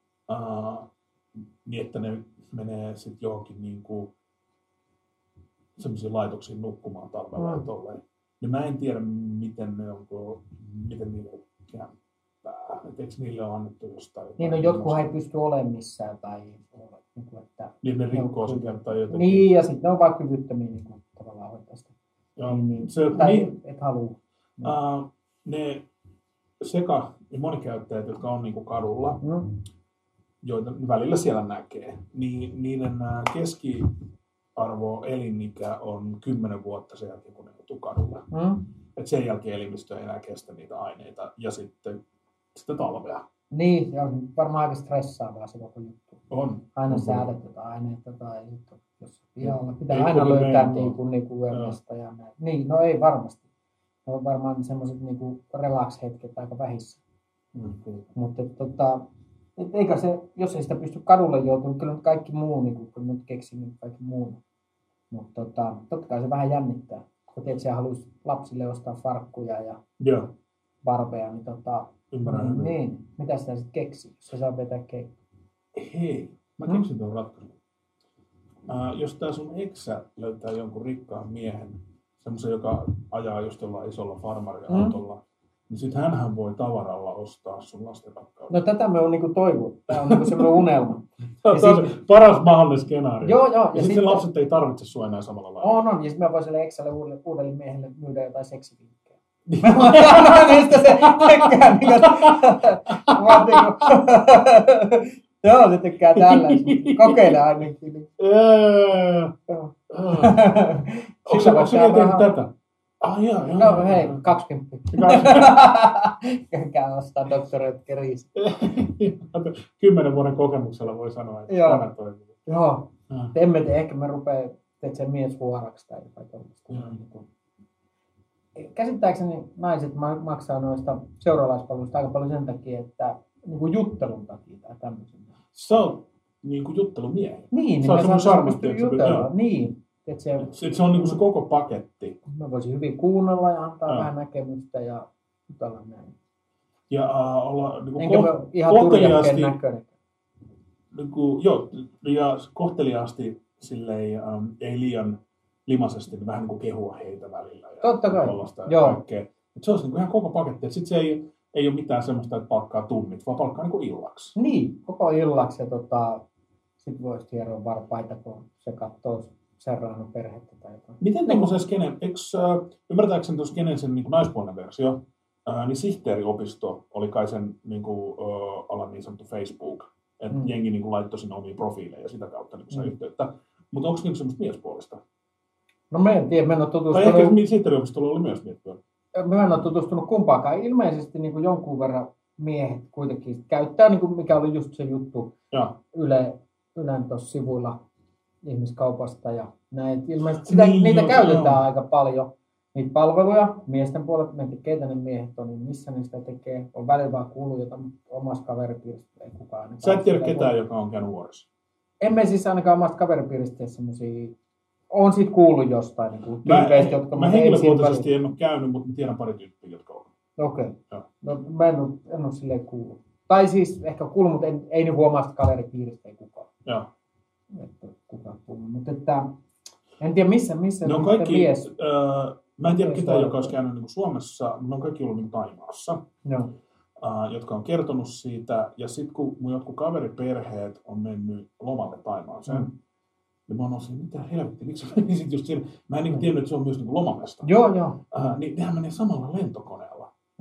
niin että ne menee sitten johonkin niin kuin semmoisiin laitoksiin nukkumaan talvella ja tolleen. Niin mä en tiedä, miten niille kämppää. Eikö niille ole annettu jostain? Niin, no jotkut ei pysty olemaan missään tai että... Niin ne rikkoo sen kämppää jotenkin. Niin, ja sitten ne on vaan kyvyttömiä niin kuin, tavallaan hoitaa sitä. Joo, niin, tai et halua. Ne ja monikäyttäjät, jotka on niin kuin kadulla, joita välillä siellä näkee, niin niiden keskiarvo elinikä on 10 vuotta sen jälkeen, kun ne joutuu kadulle. Et sen jälkeen elimistö ei enää kestä niitä aineita ja sitten talvea. Niin, se on varmaan aika stressaavaa se koko juttu. On. Aina säädät jotain aineita tai jos pihalla pitää aina löytää niinku yömesta ja näin. Niin, no ei varmasti. Ne on varmaan semmoiset niinku relax-hetket aika vähissä. Mutta eikä se, jos ei sitä pysty kadulle joutunut, kyllä nyt kaikki muu, niin kun nyt keksin, niin kaikki muu. Mutta totta kai se vähän jännittää. Kun tietysti haluaisi lapsille ostaa farkkuja ja barbeja, niin niin. Mitä sitä sitten keksii, jos se saa vetää keikkaa? Hei, mä keksin tuon ratkaisun. Jos tää sun eksä löytää jonkun rikkaan miehen, semmoisen, joka ajaa just jollain isolla farmariautolla, niin sit hänhän voi tavaralla ostaa sun lasten rakkauden. No tätä me on niinku toivonut. Tää on niinku semmoinen unelma. Tämä on paras mahdollinen skenaario. Joo. Ja sitten lapset ei tarvitse sua enää samalla lailla. On. Ja sitten mä voin sille eksälle uudelle miehelle myydä jotain seksivinkkejä. Mä annan niistä se tykkää. Joo, se tykkää tällaista. Kokeile ainakin. Onko se tehnyt tätä? Joo. No hei, 20. Käykää ostaa Dr. Röttgeriis. 10 vuoden kokemuksella voi sanoa, että tämä toimii. Joo. Emme tee, ehkä mä rupean teet sen mies huoraksi tai jotain tuollaista. Käsittääkseni naiset maksaa noista seuraalaispalveluista aika paljon sen takia, että niin juttelun takia tai tämmöisen. Se on niin kuin juttelumiehiä. Niin, se on semmoinen charmitti. Niin. Se on niin kuin se koko paketti. Mä voisin hyvin kuunnella ja antaa vähän näkemystä ja jutella näin. Ja olla niin kuin ihan turjakkeen näköinen. Niin kuin, joo, ja kohteliaasti silleen, ei liian limaisesti, niin vähän niin kuin kehua heitä välillä. Ja totta kai, joo. Se olisi niin kuin ihan koko paketti. Sitten se ei ole mitään semmoista, että palkkaa tunnit, vaan palkkaa niin kuin illaksi. Niin, koko illaksi. Ja sitten voisi hieroa varpaita, kun se katsoo Serrano perhettä tai jotain. Miten tuollaisen skenen, ymmärtääkseni tuossa skenen sen niin naispuolinen versio, niin sihteeriopisto oli kai sen niin kuin, alan niin sanottu Facebook, että jengi niin kuin laittoi sinne omia profiileja ja sitä kautta niin sai yhteyttä. Mutta onko niin semmoista miespuolista? No mä en tiedä, mä en ole tutustunut. Tai ehkä sihteeriopistolla oli myös miespuolista. Mä en ole tutustunut kumpaakaan. Ilmeisesti niin kuin jonkun verran miehet kuitenkin käyttää, niin kuin mikä oli just se juttu Ylen tuossa sivuilla ihmiskaupasta ja näin. Ilmeisesti niitä käytetään aika paljon. Niitä palveluja, miesten puolelta, keitä ne miehet on, niin missä ne sitä tekee. On välillä vaan kuullut jotain omasta kaveripiiristä, ei kukaan. Sä et tiedä ketään, joka on käynyt vuorossa. Emme siis ainakaan omasta kaveripiiristä tiedä semmosia. Olen siitä kuullut jostain niin tyypeistä, jotka... Mä henkilökohtaisesti en ole käynyt, mutta mä tiedän pari tyyppiä, jotka on. Okei. No, mä en ole silleen kuullut. Tai siis ehkä kuullut, mutta ei niin omasta kaveripiiristä ei kukaan. Joo. Että kukaan kuullut. Mutta että, en tiedä missä ne on kaikki, mies. Mä en tiedä ketään, joka olisi käynyt niin Suomessa, mutta ne on kaikki ollut niin Thaimaassa. Joo. Jotka on kertonut siitä. Ja sitten kun mun jotkut kaveriperheet on mennyt lomalle Thaimaaseen, ja mä oon ollut mitä helvetti, miksi sä menisit just siinä? Mä en tiennyt, että se on myös niin lomamesta. Joo. Niin nehän menee samalla lentokoneella.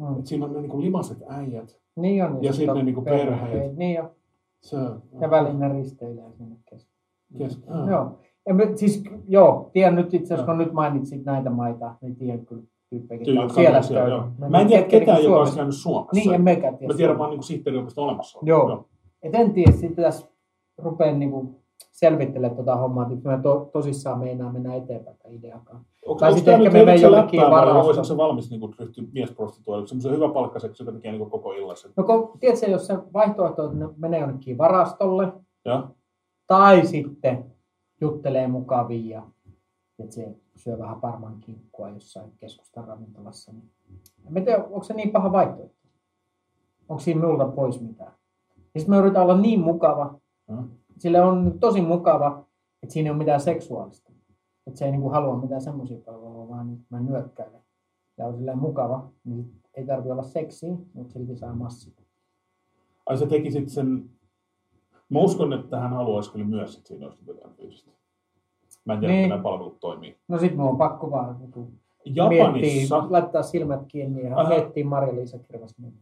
Että siinä on ne niinku limaset äijät. Niin on. Ja sitten ne niinku perheet. Niin on. Se, ja välillä ne risteilee sinne kesken. Joo. Tiedän nyt itse asiassa, kun nyt mainitsit näitä maita, niin tiedän kyllä tyyppejä, siellä käy. Mä en tiedä ketään, joka olisi käynyt Suomessa. Niin, en mekään tiedä. Mä tiedän vaan niinku sihteeriopisto olemassa. Joo. Et en tiedä, sitten tässä rupean niinku selvittelemään tuota hommaa, että mä tosissaan meinaan mennä eteenpäin tämän ideakaan. Onko tämä nyt leivät läppää vai olisiko se valmis niin ryhtyä miesprostituoille? Semmoisen hyvä palkkaiseksi, joka tekee niin koko illaisen? No tiedätkö, jos se vaihtoehto on, että menee jonnekin varastolle, ja? Tai sitten juttelee mukavia ja että se syö vähän parman kinkkua jossain keskustan ravintolassa. Niin. En tiedä, onko se niin paha vaihtoehto? Onko siinä minulta pois mitään? Ja sitten me yritän olla niin mukava. Sille on tosi mukava, että siinä ei ole mitään seksuaalista. Että se ei niinku halua mitään semmoisia palveluja, vaan niin mä nyökkäilen. Ja on silleen mukava, niin ei tarvitse olla seksiä, mutta silti saa massia. Ai sä tekisit sen... Mä uskon, että hän haluaisi kyllä myös, että siinä olisi jotain fyysistä. Mä en tiedä, että nämä palvelut toimii. No sit mun on pakko vaan Japanissa... laittaa silmät kiinni ja miettiä Marja-Liisa Kirvasniemeä.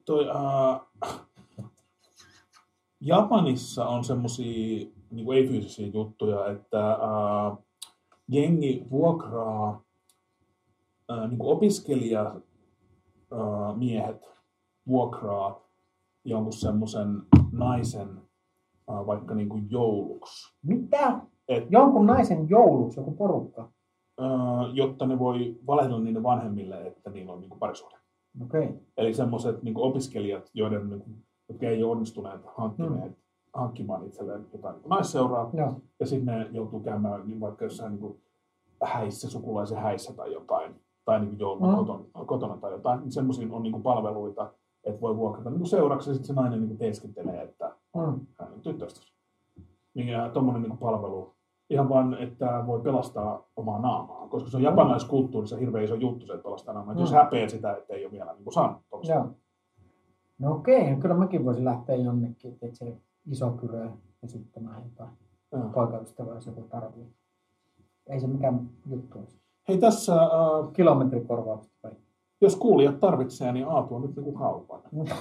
Japanissa on semmosia niin ei-fyysisiä juttuja, että jengi vuokraa niin opiskelijamiehet vuokraa jonkun semmoisen naisen vaikka niin kuin jouluksi. Mitä? Jonkun naisen jouluksi, joku porukka? Jotta ne voi valehdella niiden vanhemmille, että niillä on niin kuin parisuhde. Okay. Eli semmoiset niin kuin opiskelijat, jotka ei ole onnistuneet hankkimaan itselleen jotain naisseuraa. No. Ja sitten ne joutuu käymään niin vaikka jossain niin kuin häissä, sukulaisen häissä tai jotain, tai niin jouluna kotona tai jotain. Niin semmoisia on niin kuin palveluita, että voi vuokrata niin kuin seuraksi, ja sitten se nainen niin kuin teeskentelee, että hän on tyttöystävässä. Niin tuommoinen niin kuin palvelu. Ihan vaan, että voi pelastaa omaa naamaa, koska se on japanilaiskulttuurissa hirveän iso juttu, se, että pelastaa naamaa. Jos häpeät sitä, että ei ole vielä niin kuin saanut tuollaista. Joo. No okei, kyllä mäkin voisin lähteä jonnekin, että se iso kyrö esittämään jotain poikaystävää, jos joku tarvii. Ei se mikään juttu olisi. Hei tässä... Kilometrikorvaukset vai? Jos kuulijat tarvitsee, niin Aatu on nyt niin kuin kaupan.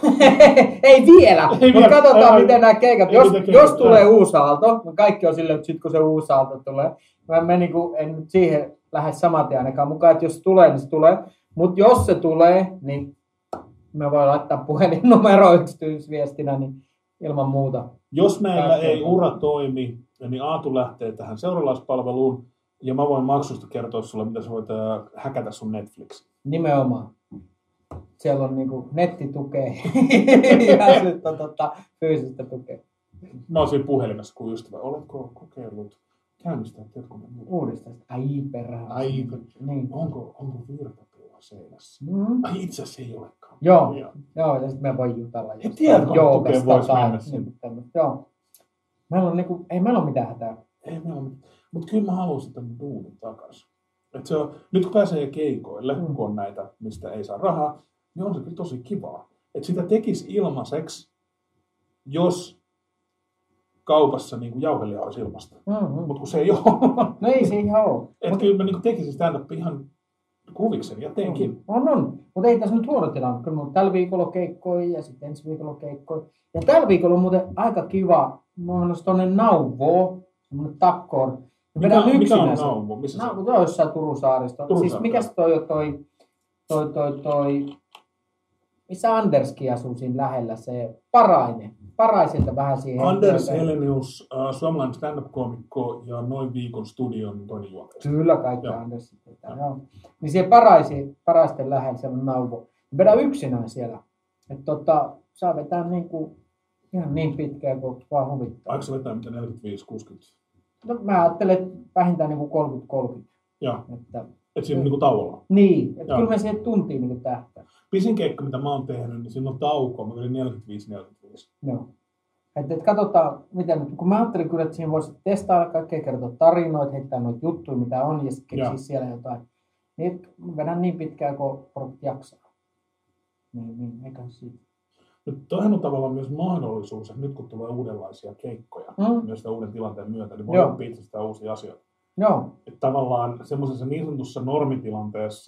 Ei vielä, mutta katsotaan miten nämä keikat. Jos tulee uusi aalto, kaikki on silleen, että sitten kun se uusi aalto tulee, mä en nyt siihen lähde saman tien ainakaan mukaan, että jos se tulee, niin se tulee. Mutta jos se tulee, niin me voi laittaa puhelinnumero yksityisviestinä, niin ilman muuta. Jos meillä ei ura toimi, niin Aatu lähtee tähän seuralaispalveluun, ja mä voin maksusta kertoa sulle, mitä sä voit häkätä sun Netflixin. Nimenomaan. Siellä on niinku nettitukea ja sitten on fyysistä tukea. Mä oon siinä puhelimessa kuin ystävä. Oletko kokeillut käynnistää tietokoneen? Uudestaan. Ai perhana. Niin. Onko virtapilla seinässä? Ai itse asiassa ei olekaan. Joo, ja sitten me voi jutella. Tietokoneen voisi mennä sinne. Joo. Ei meillä ole mitään hätää. Ei meillä ole mitään. Mutta kyllä mä haluaisin tämän duunin takaisin. Nyt kun pääsee keikoille, kun on näitä, mistä ei saa rahaa, niin on se kyllä tosi kivaa. Että sitä tekisi ilmaiseksi, jos kaupassa niin jauhelia olisi ilmasta. Mutta kun se ei ole. No ei se ihan ole. Että kyllä mä niin tekisin stand-up ihan kuvikseni ja teenkin. On. Mutta ei tässä nyt huono tilanne. Kyllä on tällä viikolla keikkoja ja sitten ensi viikolla keikkoja. Ja tällä viikolla on muuten aika kiva. Mä oon tuonne Nauvoon, semmoinen takkoon. Mikä on Nauvo? Missä se on? Nauvo on jossain Turun saaristo. Siis mikäs toi missä Anderskin asuu siinä lähellä, se Paraisilta vähän siihen. Anders Helenius, suomalainen stand-up-koomikko ja Noin viikon studion toinen juontaja. Kyllä, kaikki Anders. Niin siellä Paraisten lähellä siellä on Nauvo. Vedä yksinään siellä. Että saa vetää ihan niin pitkään kuin vaan huvittaa. Aiko se vetää mitä 45-60? No mä ajattelen, että vähintään 30-30. Joo. Että siinä on tauolla. Niin, että kyllä me siihen tuntiin tähtää. Pisin keikka, mitä mä oon tehnyt, niin siinä on tauko. Mä olin 45-45. Joo. Että katsotaan, miten, kun mä ajattelin kyllä, että siinä voisi testailla kaikkea, kertoa tarinoita, heittää noita juttuja, mitä on, ja sitten keksiä siellä jotain. Niin vedän niin pitkään, kun porukka jaksaa. Niin, eikä siitä. Nyt toihan on tavallaan myös mahdollisuus, että nyt kun tulee uudenlaisia keikkoja, myös sitä uuden tilanteen myötä, niin voi oppia itse uusia asioita. Joo. Että tavallaan semmoisessa niin sanotussa normitilanteessa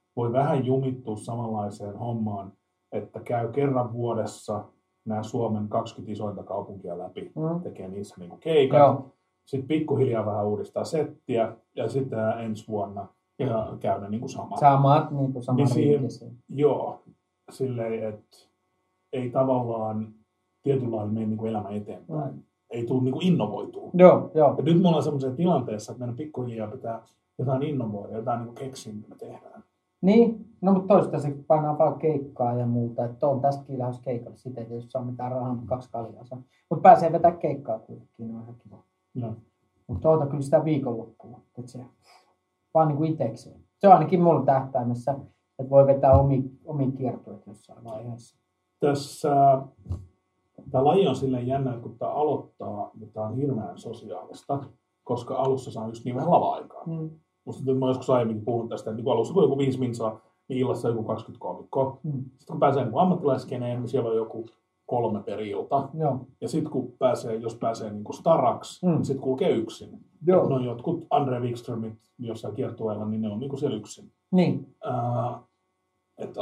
voi vähän jumittua samanlaiseen hommaan, että käy kerran vuodessa nämä Suomen 20 isointa kaupunkia läpi, tekee niissä niinku keikat. Sitten pikkuhiljaa vähän uudistaa settiä ja sitten ensi vuonna ja käydä niinku samat. Samat niinku sama riikisiin. Joo, silleen, että ei tavallaan tietyllä lailla mene niinku elämä eteenpäin. Ei tule niinku innovoitua. Joo. Ja nyt me ollaan semmoisessa tilanteessa, että meidän pikkuhiljaa pitää jotain innovoida, jotain niinku keksiä, mitä me tehdään. Niin, no mutta toistaiseksi painaa vaan keikkaa ja muuta, että on tässäkin lähes keikalla sitä, että jos saa mitään rahaa, mutta 2 kaljaa saa. Mutta pääsee vetää keikkaa kuitenkin, on ihan kiva. No. Mutta oota kyllä sitä viikonloppua, että se vaan niin kuin itsekseen. Se on ainakin mulla tähtäimessä, että voi vetää omia kiertueet jossain vaiheessa. Tässä tämä laji on silleen jännä, että kun tämä aloittaa, niin tämä on hirveän sosiaalista, koska alussa saa just niin vähän lava-aikaa. Musta mä joskus aiemmin puhunut tästä, että kun alussa kun joku 5 minsaa, niin illassa joku 23 mikkoa. Sitten kun pääsee niin ammattilaiskeneen, niin siellä on joku 3 per ilta. Joo. Ja sitten kun jos pääsee niin staraksi, niin sitten kulkee yksin. No jotkut Andre Wikströmit jossain kiertueella, niin ne on niin siellä yksin. Niin. Että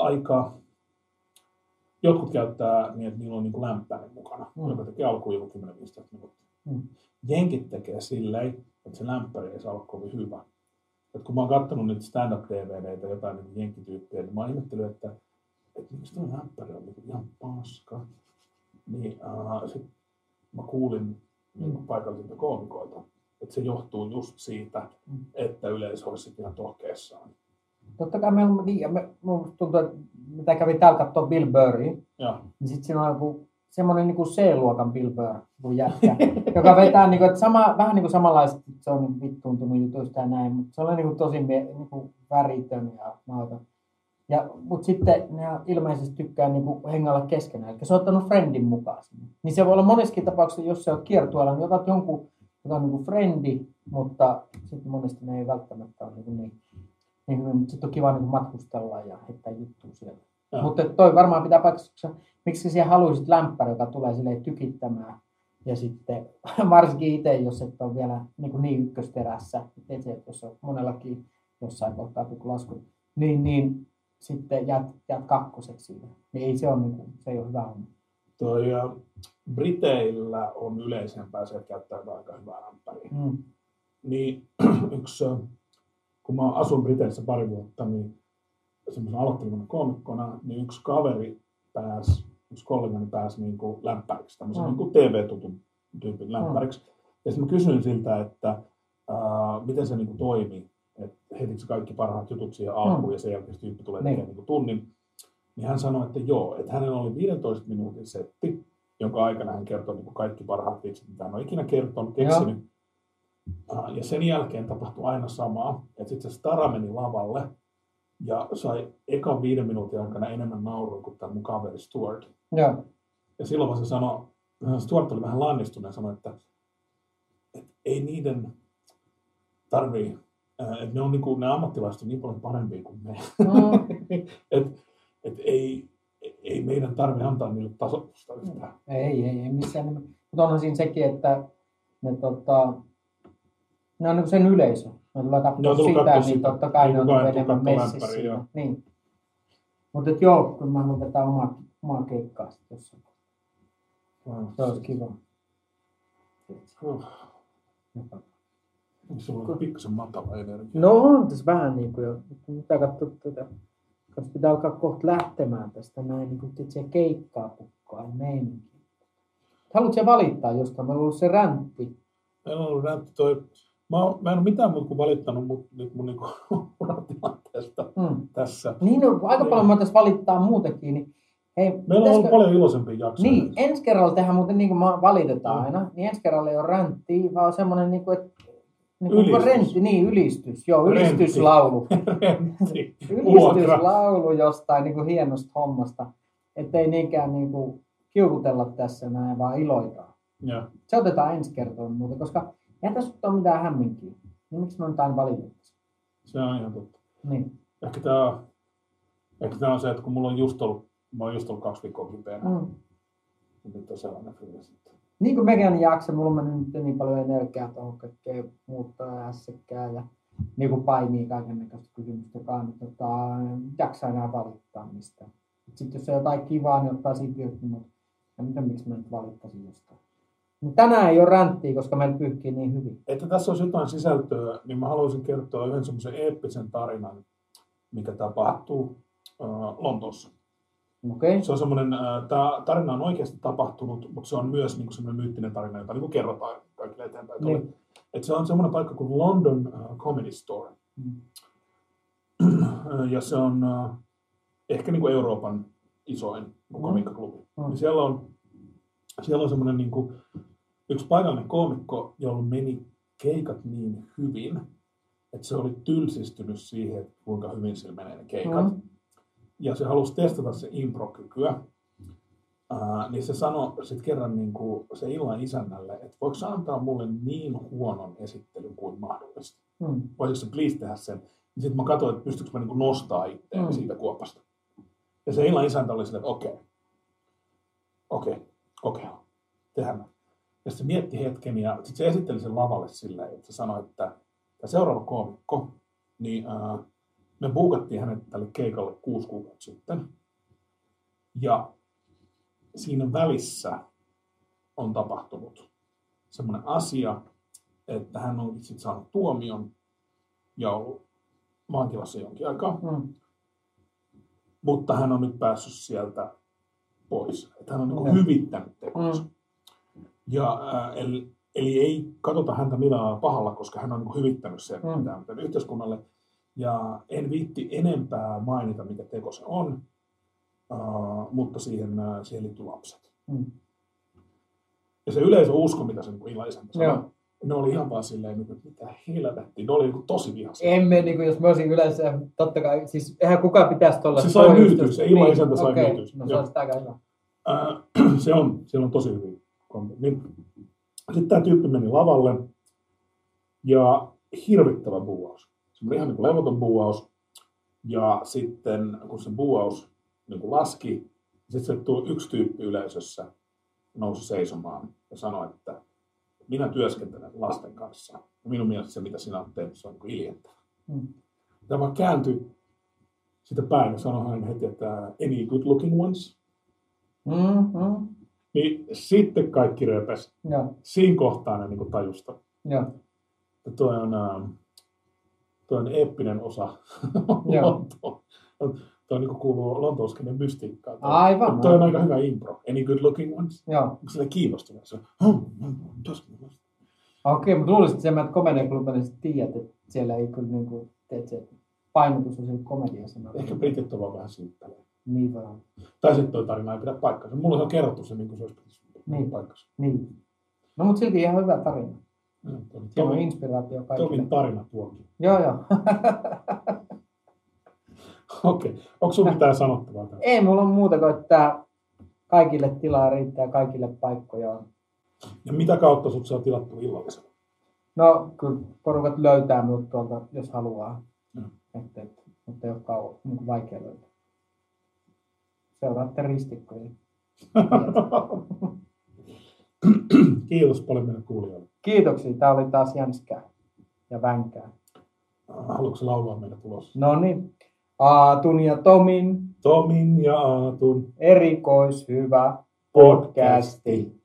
jotkut käyttää niin, että niillä on niin lämpäri mukana, joka tekee alkuun joku 10-15 minuuttia. Jenkit tekee silleen, että se lämpäri ei saa olla kovin hyvä. Et kun mä oon katsonut niitä stand-up-DVDitä, jotain niin jenkkityyppiä, niin mä oon ihmetellyt, että miksi tuo lämpäri on niin ihan paska. Niin sit mä kuulin paikallisilta koomikoilta, että se johtuu just siitä, että yleisö olisi ihan tohkeessaan. Totta kai meillä on, tuntuu, että mitä kävi täällä katsoa Bill Burria, niin sitten siinä on joku semmoinen niin kuin C-luokan Bill Burr, kun jätkä, joka vetää niin kuin, että vähän niin kuin samanlaista, se on niin vittuuntunut jutuista ja näin, mutta se on niin kuin tosi niin kuin väritön ja nauta. Mutta sitten ne ilmeisesti tykkää niin kuin hengailla keskenään, eli se on ottanut friendin mukaan sinne. Niin se voi olla monissakin tapauksissa, jos se on kiertueella, niin otat jonkun, joka on niin kuin friendi, mutta sitten monesti ne ei välttämättä ole niin mutta sitten on kiva niin matkustella ja heittää juttua siellä. Mutta toi varmaan pitää paikassa, miksi siellä haluaisit lämpäri, joka tulee silleen tykittämään. Ja sitten varsinkin itse, jos et ole vielä niin ykkösterässä, että jos on monellakin jossain kohtaa joku lasku, niin sitten jäät kakkoseksi siinä. Niin ei se ole, se ei ole hyvä homma. Briteillä on yleisempää se, että käyttää aika hyvää lämpäriä. Niin kun mä asun Briteissä pari vuotta, niin semmoisen aloittelevana koomikkona, niin yksi kollegani pääsi niin kuin lämpäriksi, tämmöisen niin kuin TV-tutun tyypin lämpäriksi. Ja sitten mä kysyin siltä, että miten se niin kuin toimi, että heitikö se kaikki parhaat jutut siihen alkuun ja sen jälkeen se tyyppi tulee tekemään niin kuin tunnin. Niin hän sanoi, että joo, että hänellä oli 15 minuutin setti, jonka aikana hän kertoi niin kuin kaikki parhaat vitsit, mitä hän on ikinä keksinyt. Ja sen jälkeen tapahtui aina samaa, että sitten se stara meni lavalle ja sai ekan 5 minuutin aikana enemmän naurua kuin tämä mun kaveri Stuart. Ja silloin vaan se sanoi, Stuart oli vähän lannistunut ja sanoi, että ei niiden tarvii, että ne on niin kuin, ne ammattilaiset on niin paljon parempia kuin me. että ei meidän tarvitse antaa niille tasoitusta yhtään. Ei missään nimessä. Mutta onhan siinä sekin, että ne on niin sen yleisö. Ne tulee katsoa sitä, niin totta kai ne on enemmän messissä. Niin. Mutta joo, kyllä mä haluan vetää omaa keikkaa sitten jossain. Se olisi kiva. Sulla on pikkasen matala energia. No on tässä vähän niin kuin jo. Pitää katsoa tätä. Pitää alkaa kohta lähtemään tästä näin, niin kuin se keikkaa pukkaa ja meininki. Haluatko valittaa jostain? Meillä on ollut se räntti. Meillä on ollut räntti toi. Mä en ole mitään muuta kuin valittanut nyt mun niin uratilanteesta tässä. Niin, no, aika paljon mä tässä valittaa muutenkin. Niin, hei, meillä on ollut paljon iloisempia jaksoja. Niin, ensi kerralla tehdään muuten niin kuin valitetaan aina. Niin ensi kerralla ei ole räntti, vaan semmoinen niin kuin, että ylistys. Joo, ylistyslaulu. Ylistyslaulu jostain niin kuin hienosta hommasta. Että ei niinkään niin kuin kiukutella tässä näin, vaan iloitaan. Ja. Se otetaan ensi kertaa muuten, koska ei tässä ole mitään hämminkiä. Niin miksi me on jotain valitettavasti? Se on ihan totta. Niin. Ehkä tää on se, että kun mä oon just ollut 2 viikkoa kipeänä. Nyt on sellainen fiilis. Niin kuin mekään jaksa, mulla on mennyt niin paljon energiaa tuohon kaikkeen muuttaa ja ässekkää ja niin kuin painii kaikennäköistä kysymystä, joka jaksaa enää valittaa mistään. Sitten jos on jotain kivaa, niin ottaa siitä irti, mutta miksi mä nyt valittaisin jostain. Tänään ei ole ränttiä, koska meillä pyyhkii niin hyvin. Että tässä olisi jotain sisältöä, niin mä haluaisin kertoa yhden semmoisen eeppisen tarinan, mikä tapahtuu Lontoossa. Okay. Se on semmoinen, tämä tarina on oikeasti tapahtunut, mutta se on myös niin kuin semmoinen myyttinen tarina, jota niin kuin kerrotaan kaikille eteenpäin. Niin. Että se on semmoinen paikka kuin London Comedy Store. Ja se on ehkä niin kuin Euroopan isoin komiikkaklubi. Siellä on semmoinen niin kuin yksi paikallinen koomikko, jolla meni keikat niin hyvin, että se oli tylsistynyt siihen, että kuinka hyvin sillä menee ne keikat. Ja se halusi testata se impro-kykyä. Niin se sanoi sitten kerran niin kuin se illan isännälle, että voiko sä antaa mulle niin huonon esittelyn kuin mahdollista. Voisiko se please tehdä sen? Ja sitten mä katsoin, että pystyykö mä niin kuin nostaa itseäni siitä kuopasta. Ja se illan isäntä oli silleen, että okei, tehdään. Ja sitten se mietti hetken ja sitten se esitteli sen lavalle silleen, että se sanoi, että tämä seuraava koomikko, niin me buukattiin hänet tälle keikalle 6 kuukautta sitten. Ja siinä välissä on tapahtunut semmoinen asia, että hän on sitten saanut tuomion ja ollut vankilassa jonkin aikaa. Mutta hän on nyt päässyt sieltä pois. Että hän on niin kuin hyvittänyt tekonsa. Ja, eli ei katsota häntä millään pahalla, koska hän on niin kuin hyvittänyt sen yhteiskunnalle. Ja en viitti enempää mainita, mikä teko se on, mutta siihen liittyy lapset. Ja se yleisö usko, mitä se niin illan isäntä sanoi. Ne oli ihan vaan silleen, että mitä helvettiä. Ne oli niin tosi vihaisia. Emme, niin jos mä olisin yleensä, totta kai, siis eihän kukaan pitäisi tuolla. Se sai myytyä, se illan isäntä sai myytyä. No se on sitä aika hyvä. Siellä on tosi hyvin. Niin, sitten tämä tyyppi meni lavalle ja hirvittävä buuaus. Se oli ihan niin kuin levoton buuaus. Ja sitten kun se buuaus niin kuin laski, sitten se tuli yksi tyyppi yleisössä, nousi seisomaan ja sanoi, että minä työskentelen lasten kanssa. Ja minun mielestä se, mitä sinä olet tehnyt, se on niin iljentävä. Tämä vaan kääntyi sitä päin ja sanoi hän heti, että any good looking ones? Niin sitten kaikki repesi. Siinä kohtaa ne niin tajusta. Tuo on eeppinen osa Lontoa. Tuo niin kuuluu Lontooskeinen mystiikkaan. Aivan. Tuo on aika hyvä impro. Any good looking ones? Joo. Sillä kiinnostunut. Okei, mutta luulisit sen, että komediaklubilla tiedät, että siellä ei kyllä niin kuin, teet se painotus on siellä komediassa. Ehkä britit on vaan vähän simppeleen. Niin vaan. Tai sitten tuo tarina ei pidä paikkansa. Mulla on kerrottu se, niin kuin se olisi pitänyt paikkansa. Niin. No mutta silti ihan hyvä tarina. Siellä on inspiraatio kaikille. Tomin tarina tuokin. Joo. Okei. Onko sinulla mitään sanottavaa? Ei mulla on muuta kuin, että kaikille tilaa riittää, kaikille paikkoja on. Ja mitä kautta sut saa tilattua illallisella? No kyllä porukat löytää minut tuolta, jos haluaa. Mutta joka on niin vaikea löytää. Seuraatte ristikkoja. Kiitos paljon meidän kuulijoille. Kiitoksia. Tämä oli taas jänskää ja vänkää. Haluatko laulaa meidän tulossa? No niin. Aatun ja Tomin. Tomin ja Aatun. Erikoishyvä podcasti.